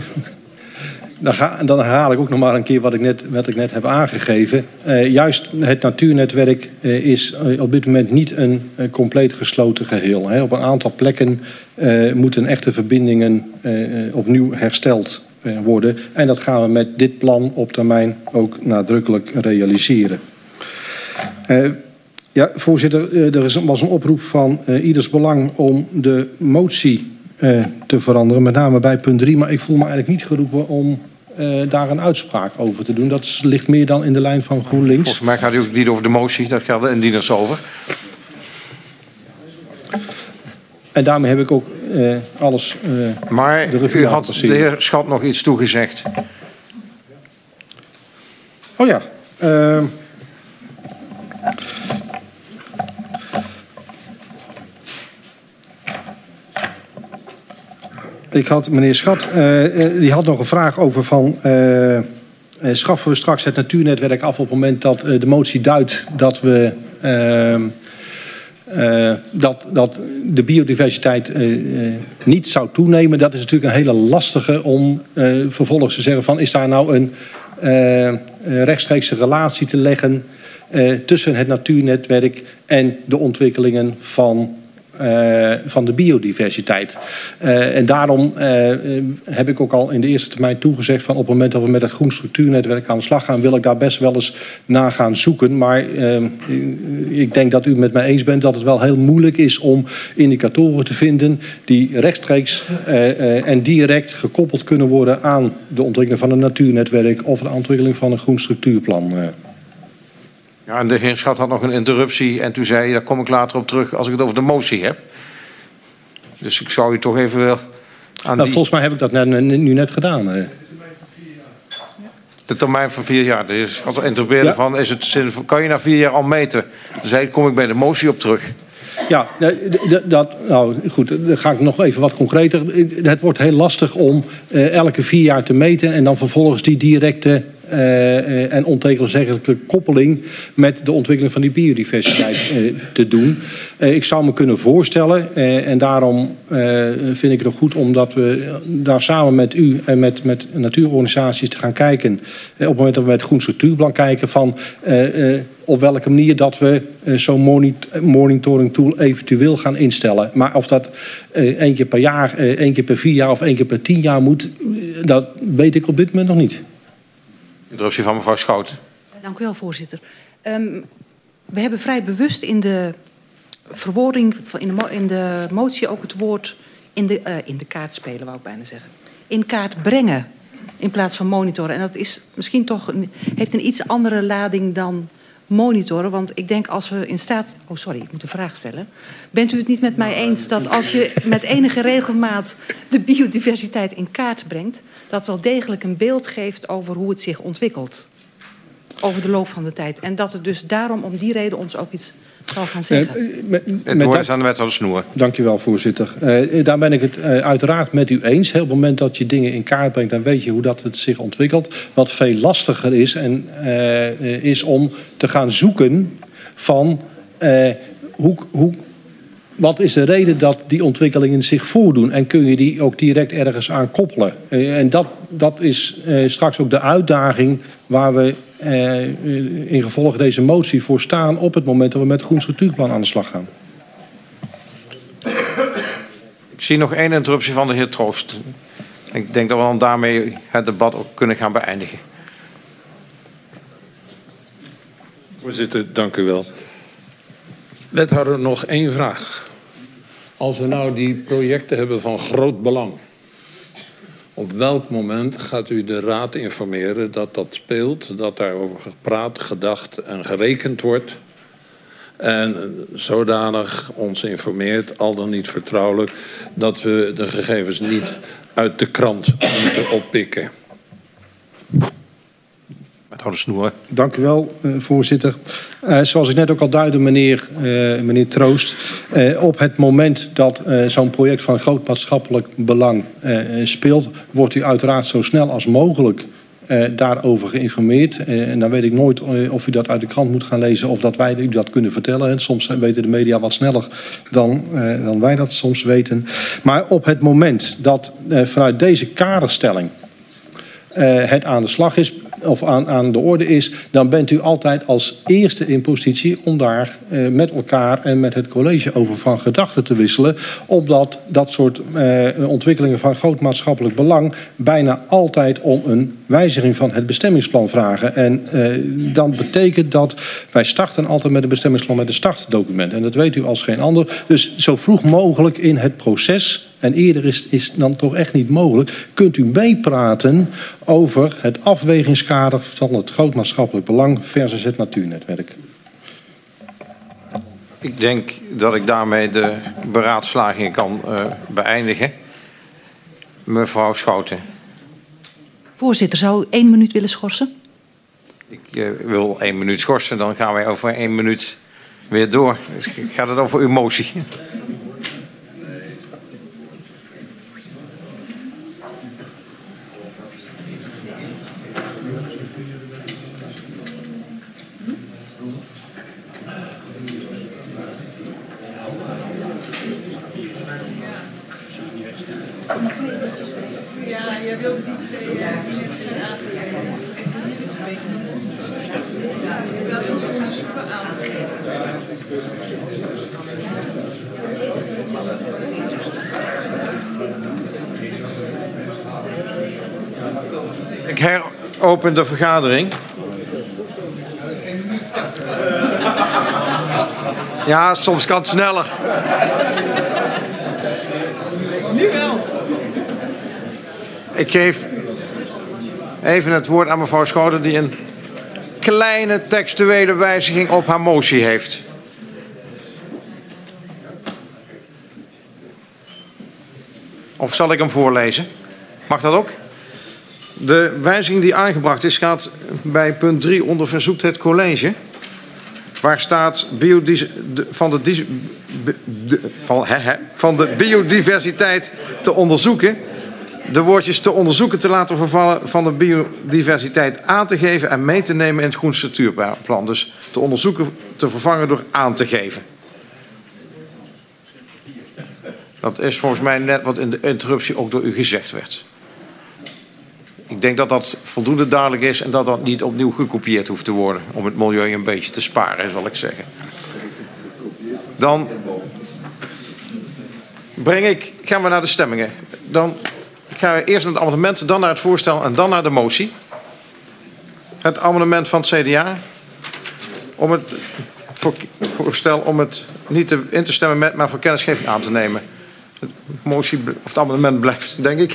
dan, ga, dan herhaal ik ook nog maar een keer wat ik net, wat ik net heb aangegeven. Uh, juist het natuurnetwerk uh, is uh, op dit moment niet een uh, compleet gesloten geheel. Hè. Op een aantal plekken uh, moeten echte verbindingen uh, opnieuw hersteld uh, worden. En dat gaan we met dit plan op termijn ook nadrukkelijk realiseren. Uh, ja, voorzitter, uh, er is, was een oproep van uh, ieders belang om de motie uh, te veranderen. Met name bij punt drie. Maar ik voel me eigenlijk niet geroepen om uh, daar een uitspraak over te doen. Dat ligt meer dan in de lijn van GroenLinks. Volgens mij gaat u ook niet over de motie. Dat gaat de indieners over. En daarmee heb ik ook uh, alles uh, Maar de revue u had laten zien. de heer Schat nog iets toegezegd. Oh ja. Uh, Ik had meneer Schat, uh, die had nog een vraag over van uh, uh, schaffen we straks het natuurnetwerk af op het moment dat uh, de motie duidt dat we uh, uh, dat, dat de biodiversiteit uh, uh, niet zou toenemen. Dat is natuurlijk een hele lastige om uh, vervolgens te zeggen van is daar nou een uh, rechtstreekse relatie te leggen uh, tussen het natuurnetwerk en de ontwikkelingen van Uh, van de biodiversiteit. Uh, en daarom uh, heb ik ook al in de eerste termijn toegezegd van op het moment dat we met het groen structuurnetwerk aan de slag gaan, wil ik daar best wel eens naar gaan zoeken. Maar uh, ik denk dat u het met mij eens bent dat het wel heel moeilijk is om indicatoren te vinden die rechtstreeks uh, uh, en direct gekoppeld kunnen worden aan de ontwikkeling van een natuurnetwerk of de ontwikkeling van een groen structuurplan. Uh. Ja, en de heer Schat had nog een interruptie en toen zei hij, daar kom ik later op terug als ik het over de motie heb. Dus ik zou u toch even wel aan nou, die... Volgens mij heb ik dat net, nu net gedaan. Hè. De termijn van vier jaar. Dus als we interpreteren Ja. van, is het zin, kan je na vier jaar al meten? Dan zei ik, kom ik bij de motie op terug. Ja, dat, nou goed, dan ga ik nog even wat concreter. Het wordt heel lastig om uh, elke vier jaar te meten en dan vervolgens die directe uh, uh, en ontegenzeggelijke koppeling met de ontwikkeling van die biodiversiteit uh, te doen. Uh, ik zou me kunnen voorstellen, uh, en daarom uh, vind ik het ook goed omdat we daar samen met u en met, met natuurorganisaties te gaan kijken. Uh, op het moment dat we met het groen structuurplan kijken van Uh, uh, op welke manier dat we uh, zo'n monitoring tool eventueel gaan instellen. Maar of dat uh, één keer per jaar, uh, één keer per vier jaar of één keer per tien jaar moet, uh, dat weet ik op dit moment nog niet. Interruptie van mevrouw Schouten. Dank u wel, voorzitter. Um, we hebben vrij bewust in de verwoording, in de, mo in de motie ook het woord in de, uh, in de kaart spelen, wou ik bijna zeggen. In kaart brengen in plaats van monitoren. En dat is misschien toch een, heeft een iets andere lading dan monitoren. Want ik denk als we in staat... Oh, sorry, ik moet een vraag stellen. Bent u het niet met mij eens dat als je met enige regelmaat de biodiversiteit in kaart brengt, dat wel degelijk een beeld geeft over hoe het zich ontwikkelt? over de loop van de tijd. En dat het dus daarom om die reden ons ook iets zal gaan zeggen. Uh, met, het woord is aan de wethouder Snoer. Dank u wel, voorzitter. Uh, daar ben ik het uh, uiteraard met u eens. Heel op het moment dat je dingen in kaart brengt, dan weet je hoe dat het zich ontwikkelt. Wat veel lastiger is, en, uh, is om te gaan zoeken van uh, hoe... hoe wat is de reden dat die ontwikkelingen zich voordoen? En kun je die ook direct ergens aan koppelen? Uh, en dat, dat is uh, straks ook de uitdaging waar we uh, in gevolg deze motie voor staan op het moment dat we met het Groen Structuurplan aan de slag gaan. Ik zie nog één interruptie van de heer Troost. Ik denk dat we dan daarmee het debat ook kunnen gaan beëindigen. Voorzitter, dank u wel. Wethouder, nog één vraag. Als we nou die projecten hebben van groot belang, op welk moment gaat u de raad informeren dat dat speelt, dat daarover gepraat, gedacht en gerekend wordt en zodanig ons informeert, al dan niet vertrouwelijk, dat we de gegevens niet uit de krant moeten oppikken? Wethouder Snoer. Dank u wel, uh, voorzitter. Uh, zoals ik net ook al duidde, meneer, uh, meneer Troost. Uh, op het moment dat uh, zo'n project van groot maatschappelijk belang uh, speelt, wordt u uiteraard zo snel als mogelijk uh, daarover geïnformeerd. Uh, en dan weet ik nooit uh, of u dat uit de krant moet gaan lezen of dat wij u dat kunnen vertellen. En soms weten de media wat sneller dan, uh, dan wij dat soms weten. Maar op het moment dat uh, vanuit deze kaderstelling uh, het aan de slag is, of aan, aan de orde is, dan bent u altijd als eerste in positie om daar uh, met elkaar en met het college over van gedachten te wisselen, omdat dat soort uh, ontwikkelingen van groot maatschappelijk belang bijna altijd om een wijziging van het bestemmingsplan vragen. En uh, dan betekent dat wij starten altijd met een bestemmingsplan met een startdocument. En dat weet u als geen ander. Dus zo vroeg mogelijk in het proces, en eerder is is dan toch echt niet mogelijk, kunt u meepraten over het afwegingskader van het groot maatschappelijk belang versus het natuurnetwerk. Ik denk dat ik daarmee de beraadslagingen kan uh, beëindigen. Mevrouw Schouten. Voorzitter, zou u één minuut willen schorsen? Ik uh, wil één minuut schorsen, dan gaan wij over één minuut weer door. Dus gaat het over uw motie? Ja, jij wilde die twee mensen aangeven. Je wilt het onderzoeken aan te geven. Ik heropen de vergadering. Ja, soms kan het sneller. Nu wel. Ik geef even het woord aan mevrouw Schouten die een kleine textuele wijziging op haar motie heeft. Of zal ik hem voorlezen? Mag dat ook? De wijziging die aangebracht is gaat bij punt drie onder verzoekt het college. Waar staat biodis, de, van, de, dis, de, van, he, he, van de biodiversiteit te onderzoeken. De woordjes te onderzoeken te laten vervallen van de biodiversiteit aan te geven en mee te nemen in het Groen Structuurplan. Dus te onderzoeken te vervangen door aan te geven. Dat is volgens mij net wat in de interruptie ook door u gezegd werd. Ik denk dat dat voldoende duidelijk is en dat dat niet opnieuw gekopieerd hoeft te worden. Om het milieu een beetje te sparen, zal ik zeggen. Dan breng ik, gaan we naar de stemmingen. Dan gaan we eerst naar het amendement, dan naar het voorstel en dan naar de motie. Het amendement van het C D A. Om het voorstel om het niet te, in te stemmen met, maar voor kennisgeving aan te nemen. Het, motie, of het amendement blijft, denk ik.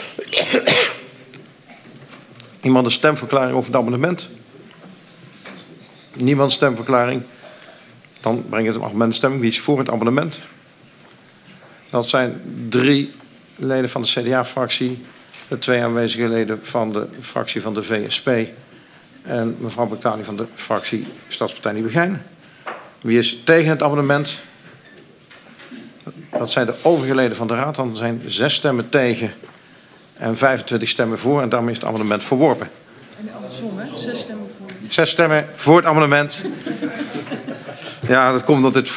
Iemand een stemverklaring over het amendement? Niemand stemverklaring? Dan breng ik het amendement stemming. Wie is voor het amendement? Dat zijn drie leden van de C D A-fractie, de twee aanwezige leden van de fractie van de V S P En mevrouw Bactali van de fractie Stadspartij Nieuwegein. Wie is tegen het amendement? Dat zijn de overige leden van de raad. Dan zijn zes stemmen tegen en vijfentwintig stemmen voor. En daarmee is het amendement verworpen. En andersom, hè? Zes stemmen voor. Zes stemmen voor het amendement. Ja, dat komt omdat dit...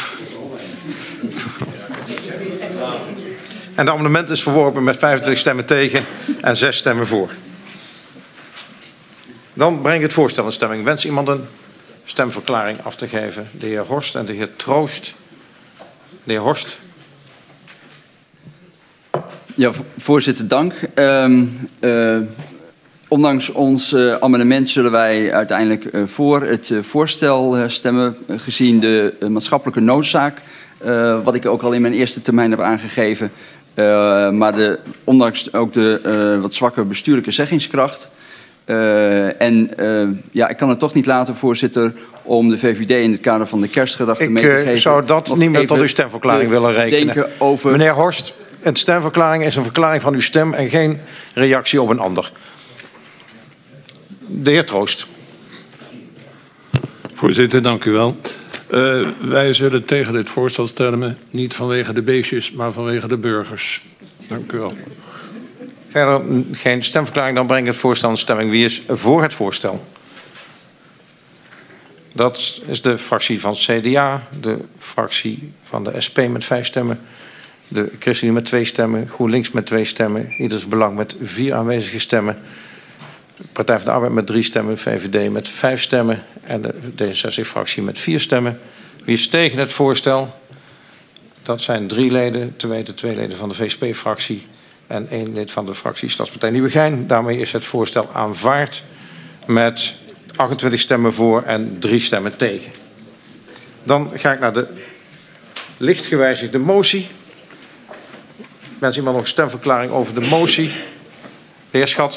En het amendement is verworpen met vijfentwintig stemmen tegen en zes stemmen voor. Dan breng ik het voorstel in stemming. Wens iemand een stemverklaring af te geven? De heer Horst en de heer Troost. De heer Horst. Ja, voorzitter, dank. Um, uh, ondanks ons uh, amendement zullen wij uiteindelijk uh, voor het uh, voorstel uh, stemmen, uh, gezien de uh, maatschappelijke noodzaak, uh, wat ik ook al in mijn eerste termijn heb aangegeven, uh, maar de, ondanks ook de uh, wat zwakke bestuurlijke zeggingskracht. Uh, en uh, ja, ik kan het toch niet laten, voorzitter, om de V V D in het kader van de kerstgedachte ik, mee te geven. Ik zou dat niet meer tot uw stemverklaring willen rekenen. Over... Meneer Horst, een stemverklaring is een verklaring van uw stem en geen reactie op een ander. De heer Troost. Voorzitter, dank u wel. Uh, wij zullen tegen dit voorstel stemmen, niet vanwege de beestjes, maar vanwege de burgers. Dank u wel. Verder geen stemverklaring, dan breng ik het voorstel in stemming. Wie is voor het voorstel? Dat is de fractie van het C D A, de fractie van de S P met vijf stemmen, de ChristenUnie met twee stemmen, GroenLinks met twee stemmen, Ieders Belang met vier aanwezige stemmen, de Partij van de Arbeid met drie stemmen, V V D met vijf stemmen en de D zesenzestig-fractie met vier stemmen. Wie is tegen het voorstel? Dat zijn drie leden, te weten twee leden van de V S P-fractie en één lid van de fractie Stadspartij Nieuwegein. Daarmee is het voorstel aanvaard met achtentwintig stemmen voor en drie stemmen tegen. Dan ga ik naar de licht gewijzigde motie. Wens iemand nog een stemverklaring over de motie? De heer Schat.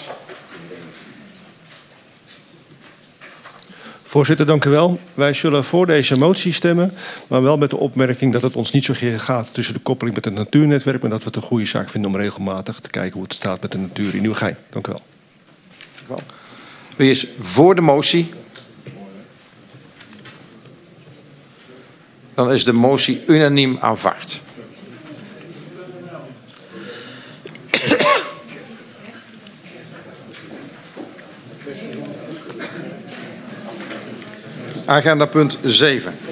Voorzitter, dank u wel. Wij zullen voor deze motie stemmen, maar wel met de opmerking dat het ons niet zozeer gaat tussen de koppeling met het natuurnetwerk, maar dat we het een goede zaak vinden om regelmatig te kijken hoe het staat met de natuur in Nieuwegein. Dank u wel. Dank u wel. Wie is voor de motie? Dan is de motie unaniem aanvaard. Agenda punt zeven.